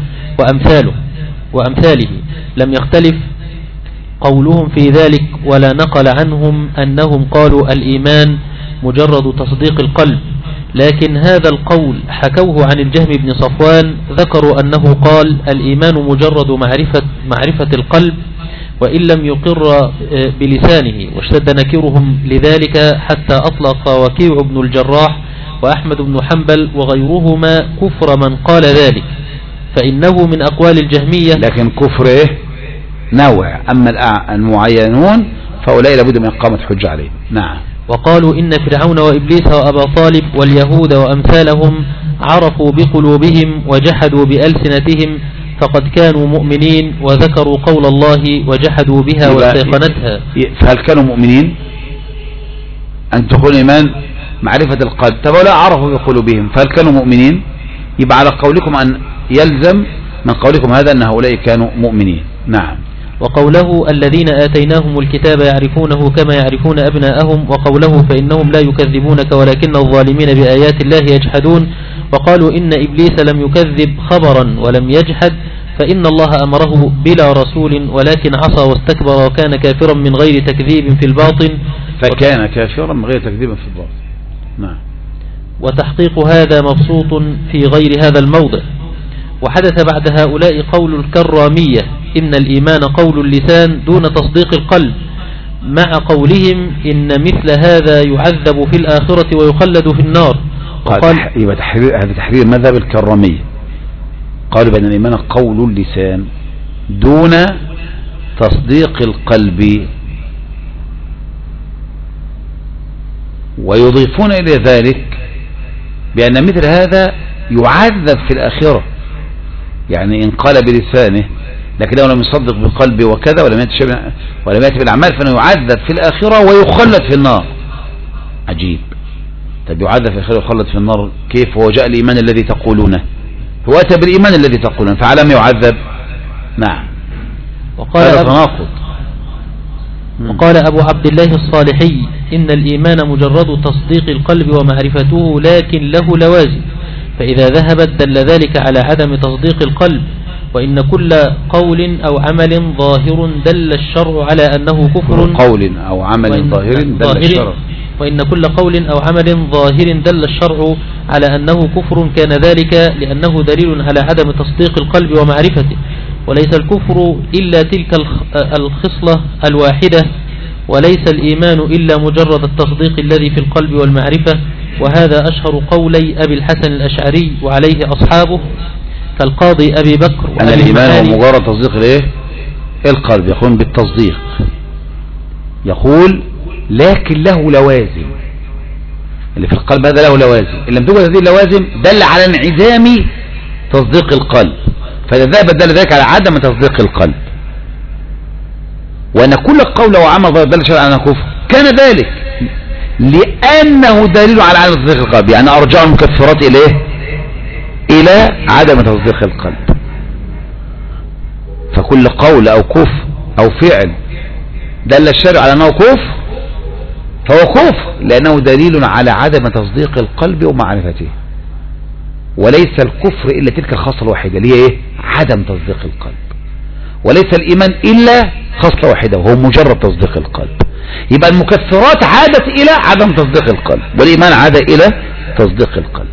وأمثاله. لم يختلف قولهم في ذلك، ولا نقل عنهم أنهم قالوا الإيمان مجرد تصديق القلب، لكن هذا القول حكوه عن الجهم بن صفوان، ذكروا أنه قال الإيمان مجرد معرفة القلب وإن لم يقر بلسانه، واشتد نكرهم لذلك حتى أطلق وكيع بن الجراح وأحمد بن حنبل وغيرهما كفر من قال ذلك، فإنه من أقوال الجهمية. لكن كفر إيه؟ نوع. أما المعينون فأولئك لابد من إقامة حجة عليه. نعم. وقالوا إن فرعون وإبليس وأبا طالب واليهود وأمثالهم عرفوا بقلوبهم وجحدوا بألسنتهم فقد كانوا مؤمنين، وذكروا قول الله وجحدوا بها واستيقنتها. فهل كانوا مؤمنين؟ أن تقول إيمان معرفة القلب. طب ولا عرفوا بقلوبهم فهل كانوا مؤمنين؟ يبقى على قولكم أن يلزم من قولكم هذا أن هؤلاء كانوا مؤمنين. نعم. وقوله الذين آتيناهم الكتاب يعرفونه كما يعرفون أبناءهم، وقوله فإنهم لا يكذبونك ولكن الظالمين بآيات الله يجحدون. وقالوا إن إبليس لم يكذب خبرا ولم يجحد، فإن الله أمره بلا رسول ولكن عصى واستكبر وكان كافرا من غير تكذيب في الباطن. فكان كافرا من غير تكذيب في الباطن. نعم. وتحقيق هذا مبسوط في غير هذا الموضع. وحدث بعد هؤلاء قول الكرامية إن الإيمان قول اللسان دون تصديق القلب، مع قولهم إن مثل هذا يعذب في الآخرة ويخلد في النار. وقال يبقى هذا تحرير مذهب الكرامية. قالوا بأن الإيمان قول اللسان دون تصديق القلب، ويضيفون إلى ذلك بأن مثل هذا يعذب في الآخرة، يعني إن قال بلسانه لكنه لم يصدق بالقلب وكذا ولم يأتي بالأعمال فإنه يعذب في الآخرة ويخلد في النار. عجيب. طب يعذب في الآخرة ويخلد في النار كيف؟ هو جاء الإيمان الذي تقولونه، هو أتى بالإيمان الذي تقولونه فعلم يعذب. نعم. وقال أبو عبد الله الصالحي إن الإيمان مجرد تصديق القلب ومعرفته لكن له لوازم، فإذا ذهبت دل ذلك على عدم تصديق القلب. وإن كل قول أو عمل ظاهر دل الشرع على أنه كفر. قول أو عمل ظاهر دل الشرع. وإن كل قول أو عمل ظاهر دل الشرع على أنه كفر كان ذلك لأنه دليل على عدم تصديق القلب ومعرفته. وليس الكفر إلا تلك الخصلة الواحدة، وليس الإيمان إلا مجرد التصديق الذي في القلب والمعرفة. وهذا أشهر قولي أبي الحسن الأشعري وعليه أصحابه كالقاضي أبي بكر. أن الإيمان هو مجرد تصديق الإيه؟ القلب، يقوم بالتصديق، يقول لكن له لوازم. اللي في القلب هذا له لوازم، إن لم توجد هذه اللوازم دل على انعدام تصديق القلب، فإذا ذهب دل ذلك على عدم تصديق القلب. وأن كل قول وعمل دل شرعا على كفر كان ذلك لأنه دليل على عدم تصديق القلب، يعني أرجع المكفرات إليه إلى عدم تصديق القلب. فكل قول أو كفر أو فعل دل الشارع على أنه كفر فهو كفر، لأنه دليل على عدم تصديق القلب ومعرفته، وليس الكفر إلا تلك الخصلة الوحيدة اللي هي إيه؟ عدم تصديق القلب. وليس الإيمان إلا خصلة واحدة وهو مجرد تصديق القلب. يبقى المكفرات عادت إلى عدم تصديق القلب، والإيمان عاد إلى تصديق القلب.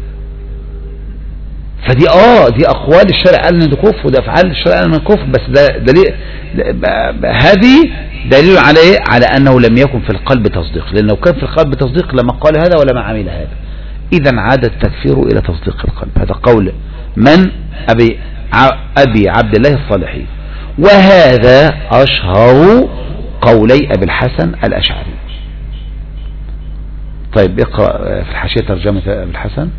فدي دي أقوال الشرع قال إن ده كفر، وده أفعال الشرع قال إن ده كفر، بس ده دليل، هذه دليل على إيه؟ على أنه لم يكن في القلب تصديق، لأن لو كان في القلب تصديق لما قال هذا ولما عمل هذا. إذا عاد التكفير إلى تصديق القلب. هذا قول من؟ أبي عبد الله الصالحي، وهذا أشهر قولي أبي الحسن الأشعري. طيب اقرأ في الحاشية ترجمة أبي الحسن.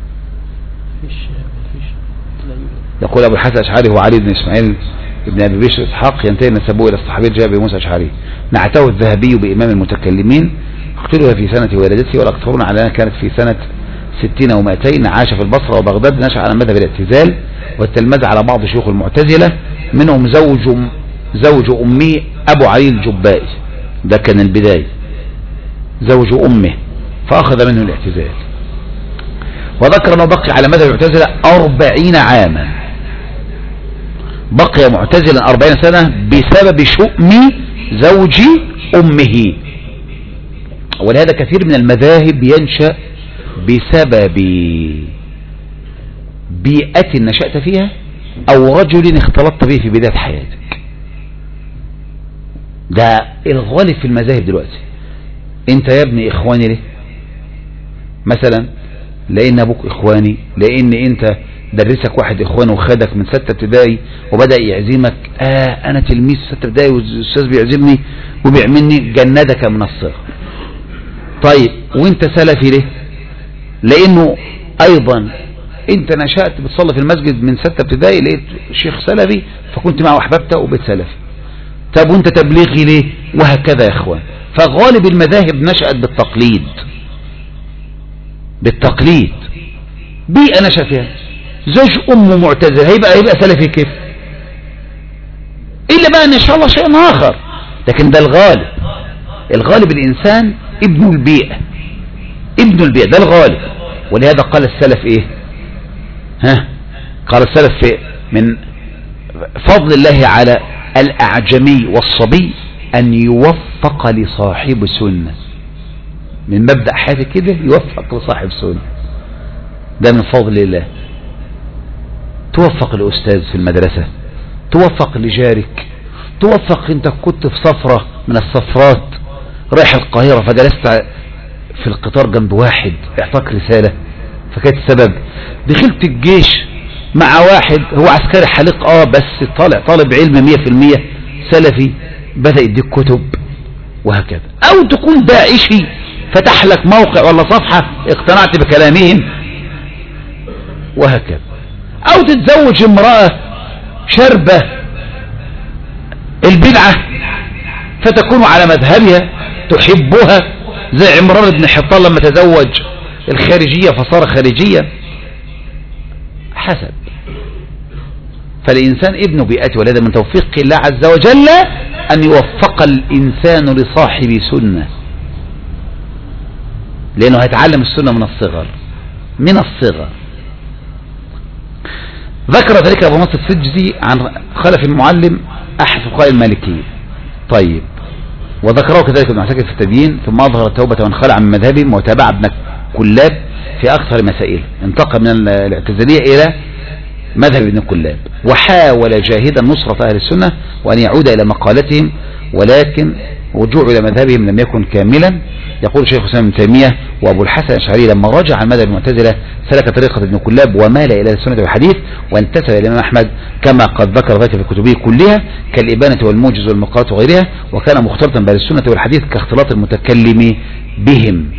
يقول أبو الحسن الأشعري هو علي بن إسماعيل ابن أبي بشر إسحاق، ينتهي نسبه إلى الصحابي جابر موسى الأشعري، نعته الذهبي بإمام المتكلمين، اقتلها في سنة ولادته، والأكثرون على أنها كانت في سنة 60 و200. عاش في البصرة وبغداد، نشأ على مذهب الاعتزال والتلمذ على بعض شيوخ المعتزلة، منهم زوج أمي أبو علي الجبائي، ده كان البداية، زوج أمه، فأخذ منه الاعتزال. وذكر أنه بقي على مذهب المعتزلة 40 عاما، بقي معتزلا 40 سنة بسبب شؤم زوج أمه. ولهذا كثير من المذاهب ينشأ بسبب بيئة نشأت فيها أو رجل اختلطت به في بداية حياتك. ده الغالب في المذاهب دلوقتي. انت يا ابني اخواني ليه؟ مثلا لان ابوك اخواني، لان انت درسك واحد اخوان وخدك من 6 ابتدائي وبدأ يعزمك، انا تلميذ 6 ابتدائي والاستاذ بيعزمني وبيعملني، جندك من الصغر. طيب وانت سلفي ليه؟ لانه ايضا انت نشأت بتصلي في المسجد من 6 ابتدائي، لقيت شيخ سلفي فكنت معه احببته وبيت سلفي. طب وانت تبليغي ليه؟ وهكذا يا اخوان. فغالب المذاهب نشأت بالتقليد. بيئة نشأ فيها زوج أمه معتزل، هيبقى سلفي كيف؟ إلا بقى إن شاء الله شيء آخر، لكن ده الغالب الإنسان ابن البيئة، ده الغالب. ولهذا قال السلف إيه؟ قال السلف في من فضل الله على الأعجمي والصبي أن يوفق لصاحب سنة. من مبدأ حياتي كده يوفق لصاحب سنة، ده من فضل الله. توفق الأستاذ في المدرسة، توفق لجارك، توفق انت كنت في سفرة من السفرات رايح القاهرة فجلست في القطار جنب واحد اعطاك رسالة فكانت السبب. دخلت الجيش مع واحد هو عسكري حليق بس طالب علم 100% سلفي، بدأ يديك كتب وهكذا. او تكون داعشي فتح لك موقع ولا صفحة اقتنعت بكلامهم وهكذا. او تتزوج امرأة شربة البدعة فتكون على مذهبها تحبها، زي عمران بن حطان لما تزوج الخارجية فصار خارجيا. حسب. فالإنسان ابن بيئته، ولهذا من توفيق الله عز وجل أن يوفق الإنسان لصاحب سنة، لأنه هيتعلم السنة من الصغر. ذكر ذلك أبو نصر السجزي عن خلف المعلم أحد فقهاء المالكية. طيب وذكره كذلك ابن عساكر في التبيين. ثم أظهر التوبة من خلع من مذهبه وتابع ابن كلاب في أكثر مسائل، انتقل من الاعتزالية إلى مذهب ابن كلاب، وحاول جاهدا نصرة أهل السنة وأن يعود إلى مقالتهم، ولكن رجوع إلى مذهبهم لم يكن كاملا. يقول شيخ الإسلام ابن تيمية وأبو الحسن الأشعري لما رجع عن مذهب المعتزلة سلك طريقة ابن كلاب ومال إلى السنة والحديث، وانتسب إلى الإمام أحمد كما قد ذكر ذلك في كتبه كلها كالإبانة والموجز والمقالات وغيرها، وكان مختلطا بين السنة والحديث كاختلاط المتكلم بهم.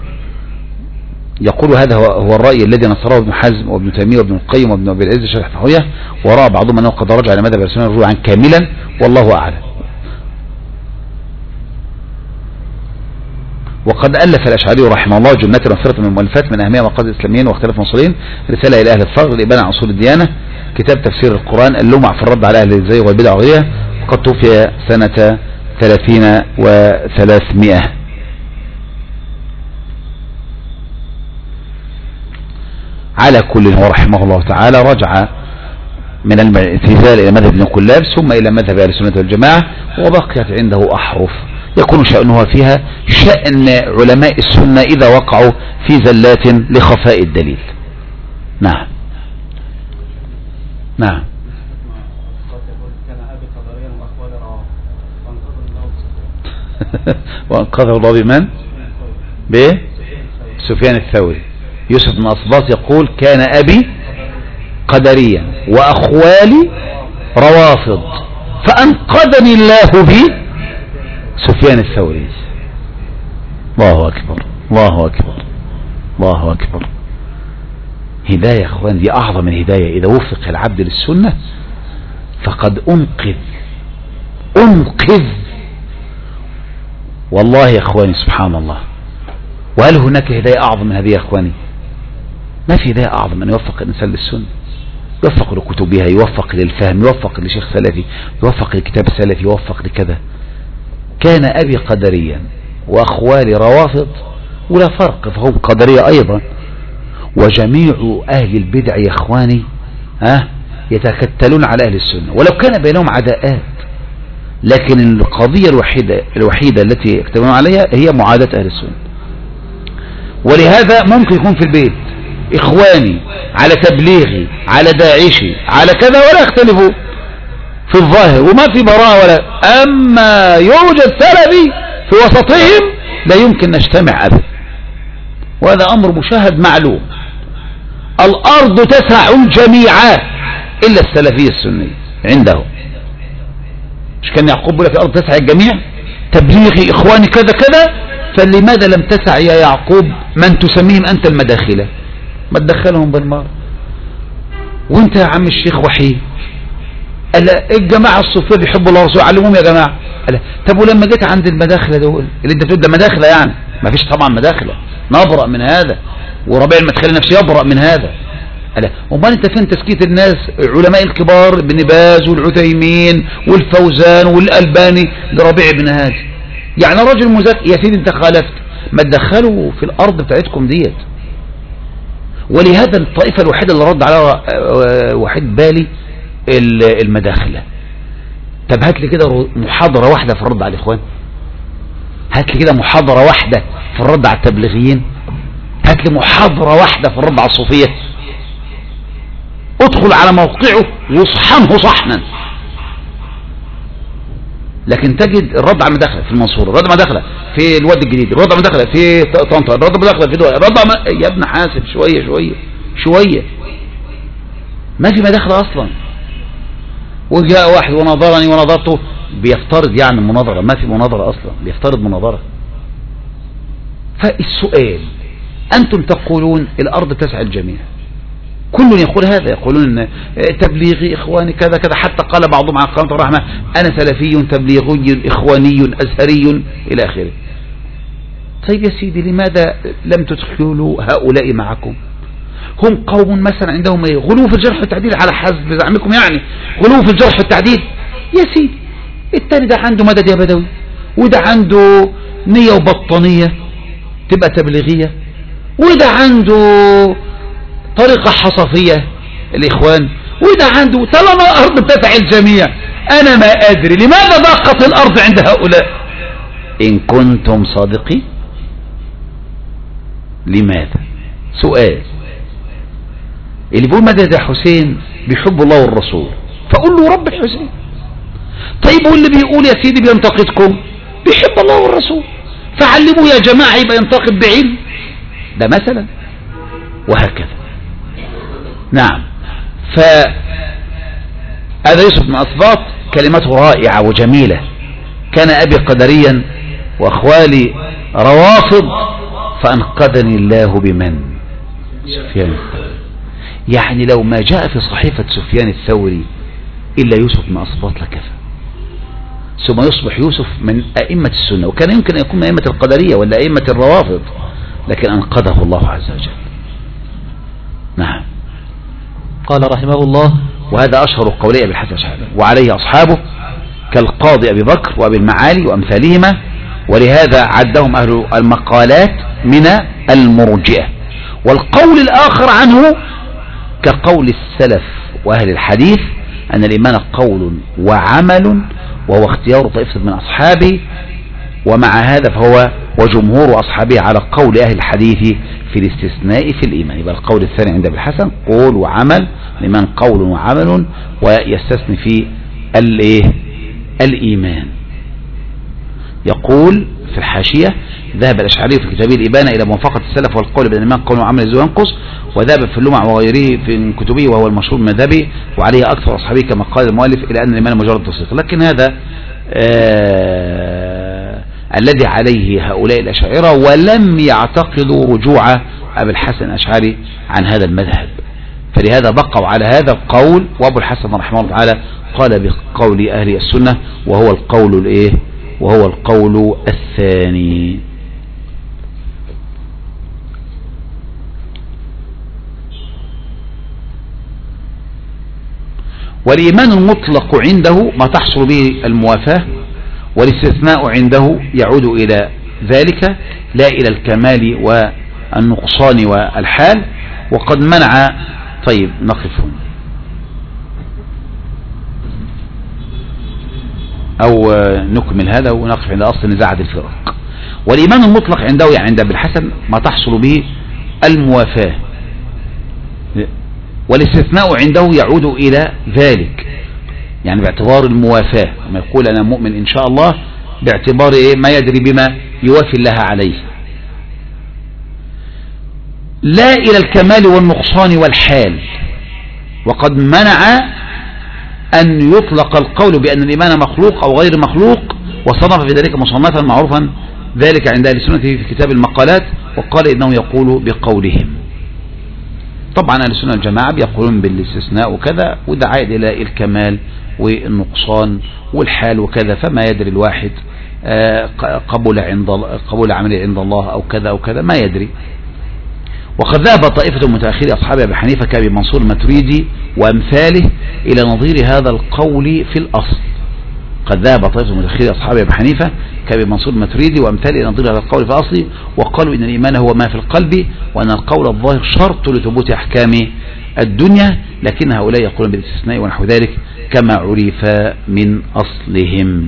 يقول هذا هو الرأي الذي نصره ابن حزم وابن تيمية وابن القيم وابن أبي العز شرح الطحاوية، ورأى بعضهم أنه قد رجع إلى مذهب السنة رجوعا كاملا، والله أعلم. وقد ألف الأشعري رحمه الله جملة وفرة من المؤلفات من أهمية مقاصد الإسلاميين واختلاف المصريين، رسالة إلى أهل الثغر الإبانة عن أصول الديانة، كتاب تفسير القرآن، اللمع في الرد على أهل الزيغ والبدع وغيرها، وقد توفي سنة 30 و300. على كل هو رحمه الله تعالى رجع من الاعتزال إلى مذهب ابن كلاب ثم إلى مذهب أهل السنة والجماعة، وبقيت عنده أحرف يكون شأنها فيها شأن علماء السنة إذا وقعوا في زلات لخفاء الدليل. نعم نعم. وانقذه الله بمن؟ بسفيان الثوري. يوسف بن أصباط يقول كان أبي قدريا وأخوالي روافض فأنقذني الله بسفيان الثوري. الله أكبر الله أكبر الله أكبر. هداية يا أخوان، دي أعظم الهداية. إذا وفق العبد للسنة فقد أنقذ والله يا أخواني سبحان الله. وهل هناك هداية أعظم من هذه يا أخواني؟ ما في هداية أعظم أن يوفق الإنسان للسنة، يوفق لكتبها، يوفق للفهم، يوفق لشيخ سلفي، يوفق لكتاب سلفي، يوفق لكذا. كان أبي قدريا وأخوالي روافض ولا فرق، فهم قدرية أيضا. وجميع أهل البدع يا أخواني يتكتلون على أهل السنة ولو كان بينهم عداءات، لكن القضية الوحيدة التي يكتبون عليها هي معاداة أهل السنة. ولهذا ممكن يكون في البيت إخواني على تبليغي على داعشي على كذا ولا يختلفوا في الظاهر وما في براءة ولا، أما يوجد سلفي في وسطهم لا يمكن نجتمع أبدا، وهذا أمر مشاهد معلوم. الأرض تسع الجميع إلا السلفية السنية عندهم. مش كان يعقوب بيقول في الأرض تسع الجميع؟ تبليغي إخواني كذا كذا، فلماذا لم تسع يا يعقوب من تسميهم أنت المداخلة؟ ما تدخلهم بالمار. وانت يا عم الشيخ وحيد الجماعة الصوفية بيحبوا الله ورسوله علموهم يا جماعة. طب ولما جيت عند المداخلة دول اللي انت بتقول ده مداخلة، يعني ما فيش طبعا مداخلة، نبرأ من هذا، وربيع المدخلي نفسه يبرأ من هذا. امال انت فين تسكيت الناس؟ علماء الكبار ابن باز والعثيمين والفوزان والألباني لربيع بن هادي. يعني رجل مزكي يا سيدي انت خالفت، ما تدخلوا في الارض بتاعتكم ديت. ولهذا الطائفة الوحيدة اللي رد على وحيد بالي المداخلة. طب هات لي كده محاضرة واحدة في الرد على الإخوان، هات لي كده محاضرة واحدة في الرد على التبليغيين، هات لي محاضرة واحدة في الرد على الصوفية. ادخل على موقعه واصحنه صحنا. لكن تجد الرد على المداخلة في المنصورة، الرد على المداخلة في الواد الجديد، الرد على المداخلة في طنطا، الرد على المداخلة في دول، الرد على يا ابن حاسب شوية شوية شوية. ما في مداخلة أصلا. وجاء واحد ونظرني ونظرته، بيفترض يعني مناظرة، ما في مناظرة أصلا، بيفترض مناظرة. فالسؤال أنتم تقولون الأرض تسع الجميع، كل يقول هذا، يقولون تبليغي إخواني كذا كذا، حتى قال بعضهم عن قناة الرحمة أنا سلفي تبليغي إخواني أزهري إلى آخره. طيب يا سيدي لماذا لم تدخلوا هؤلاء معكم؟ هم قوم مثلا عندهم غلو في الجرح والتعديل على حسب زعمكم، يعني غلو في الجرح والتعديل. يا سيدي التاني ده عنده مدد يا بدوي، وده عنده نية وبطانية تبقى تبليغية، وده عنده طريقة حصفية الإخوان، وده عنده. طالما الأرض تسع الجميع أنا ما أدري لماذا ضاقت الأرض عند هؤلاء. إن كنتم صادقين لماذا؟ سؤال. اللي بيقول مدد يا حسين بيحب الله والرسول، فقول له رب الحسين. طيب واللي بيقول يا سيدي بينتقدكم بيحب الله والرسول، فعلموا يا جماعة يبقى ينتقد بعلم، ده مثلا، وهكذا. نعم. فهذا يوسف بن أصباط كلمته رائعة وجميلة. كان أبي قدريا وأخوالي روافض فأنقذني الله بمن؟ سفيان الثوري. يعني لو ما جاء في صحيفة سفيان الثوري إلا يوسف بن أصباط لكفى. ثم يصبح يوسف من أئمة السنة، وكان يمكن أن يكون من أئمة القدرية ولا أئمة الروافض، لكن أنقذه الله عز وجل. نعم. قال رحمه الله: وهذا أشهر قولي أبي الحسن الأشعري، وعليه أصحابه كالقاضي أبي بكر وأبي المعالي وأمثالهما، ولهذا عدهم أهل المقالات من المرجئة. والقول الآخر عنه كقول السلف وأهل الحديث أن الإيمان قول وعمل، وهو اختيار طائفة من أصحابه، ومع هذا فهو وجمهور أصحابه على قول أهل الحديث في الاستثناء في الإيمان. يبقى القول الثاني عند ابن الحسن قول وعمل، الإيمان قول وعمل، ويستثني في الإيمان. يقول في الحاشية: ذهب الأشعري في كتابه الإبانة إلى موافقة السلف والقول بأن الإيمان قول وعمل يزيد وينقص، وذهب في اللمع وغيره في كتبه وهو المشهور من مذهبه، وعليه أكثر أصحابه كما قال المؤلف، إلى أن الإيمان مجرد تصديق. لكن هذا الذي عليه هؤلاء الأشاعرة، ولم يعتقدوا رجوع أبي الحسن الأشعري عن هذا المذهب، فلهذا بقوا على هذا القول. وأبو الحسن رحمه الله تعالى قال بقول أهل السنة، وهو القول وهو القول الثاني. والإيمان المطلق عنده ما تحصل به الموافاة، والاستثناء عنده يعود إلى ذلك لا إلى الكمال والنقصان والحال. وقد منع. طيب نقف هنا أو نكمل هذا ونقف عند أصل نزاعة الفرق. والإيمان المطلق عنده يعني عند ابن الحسن ما تحصل به الموافاة، والاستثناء عنده يعود إلى ذلك، يعني باعتبار الموافاة، ما يقول أنا مؤمن إن شاء الله باعتبار ما يدري بما يوافي الله عليه، لا إلى الكمال والنقصان والحال. وقد منع أن يطلق القول بأن الإيمان مخلوق أو غير مخلوق، وصنف في ذلك مصنفا معروفا ذلك عند أهل السنة في كتاب المقالات، وقال إنه يقول بقولهم. طبعا أهل السنة الجماعة بيقولون بالاستثناء وكذا، وده عائد إلى الكمال والنقصان والحال وكذا، فما يدري الواحد قبول عمله عند الله أو كذا أو كذا، ما يدري. وقد ذهب طائفة متأخري أصحاب أبي حنيفة كأبي منصور الماتريدي وأمثاله إلى نظير هذا القول في الأصل. قد ذهب طائفة متأخري أصحاب أبي حنيفة كأبي منصور الماتريدي وأمثاله إلى نظير هذا القول في الأصل، وقالوا إن الإيمان هو ما في القلب، وأن القول الظاهر شرط لثبوت أحكام الدنيا، لكن هؤلاء يقولون بالاستثناء ونحو ذلك كما عرف من أصلهم.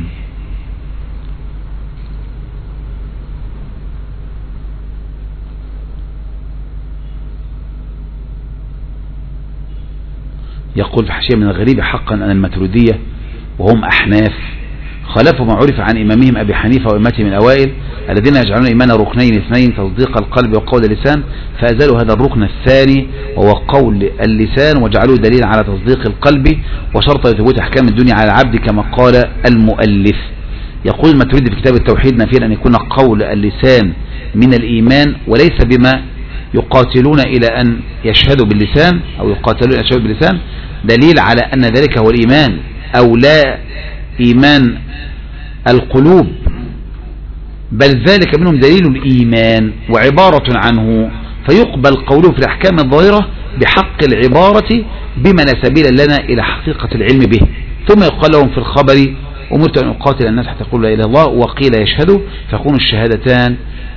يقول في حاشية: من الغريب حقا أن الماتريدية وهم أحناف خالفوا ما عرف عن إمامهم أبي حنيفة وإمامته من الأوائل الذين يجعلون الإيمان ركنين اثنين، تصديق القلب وقول اللسان، فأزالوا هذا الركن الثاني وهو قول اللسان وجعلوه دليل على تصديق القلب وشرط لثبوت أحكام الدنيا على العبد كما قال المؤلف. يقول الماتريدي في كتاب التوحيد: نافيا أن يكون قول اللسان من الإيمان، وليس بما يقاتلون إلى أن يشهدوا باللسان أو يقاتلون إلى يشهدوا باللسان، دليل على أن ذلك هو الإيمان، أو لا إيمان القلوب، بل ذلك منهم دليل الإيمان وعبارة عنه، فيقبل قوله في الأحكام الظاهرة بحق العبارة بما لا سبيل لنا إلى حقيقة العلم به. ثم يقال لهم في الخبر: أمرت أن أقاتل الناس حتى يقولوا لا إله إلا الله، وقيل يشهدوا، فيكون الشهادتان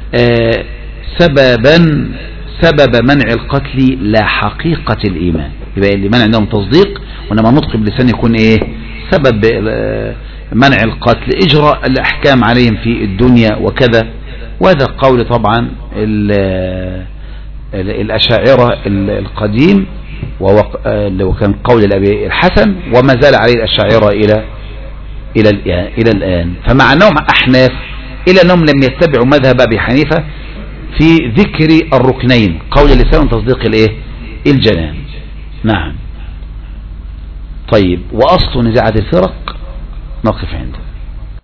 سبب منع القتل لا حقيقة الإيمان. يبقى الإيمان عندهم تصديق، وإنما النطق باللسان يكون سبب منع القتل، إجراء الأحكام عليهم في الدنيا وكذا. وهذا القول طبعا الأشاعرة القديم، وهو كان قول الأبي الحسن، وما زال عليه الأشاعرة إلى الآن. فمع أنهم أحناف إلى أنهم لم يتبعوا مذهب أبي حنيفة في ذكر الركنين، قول اللسان وتصديق الجنان. نعم. طيب، وأصل نزاعة الفرق نقف عنده.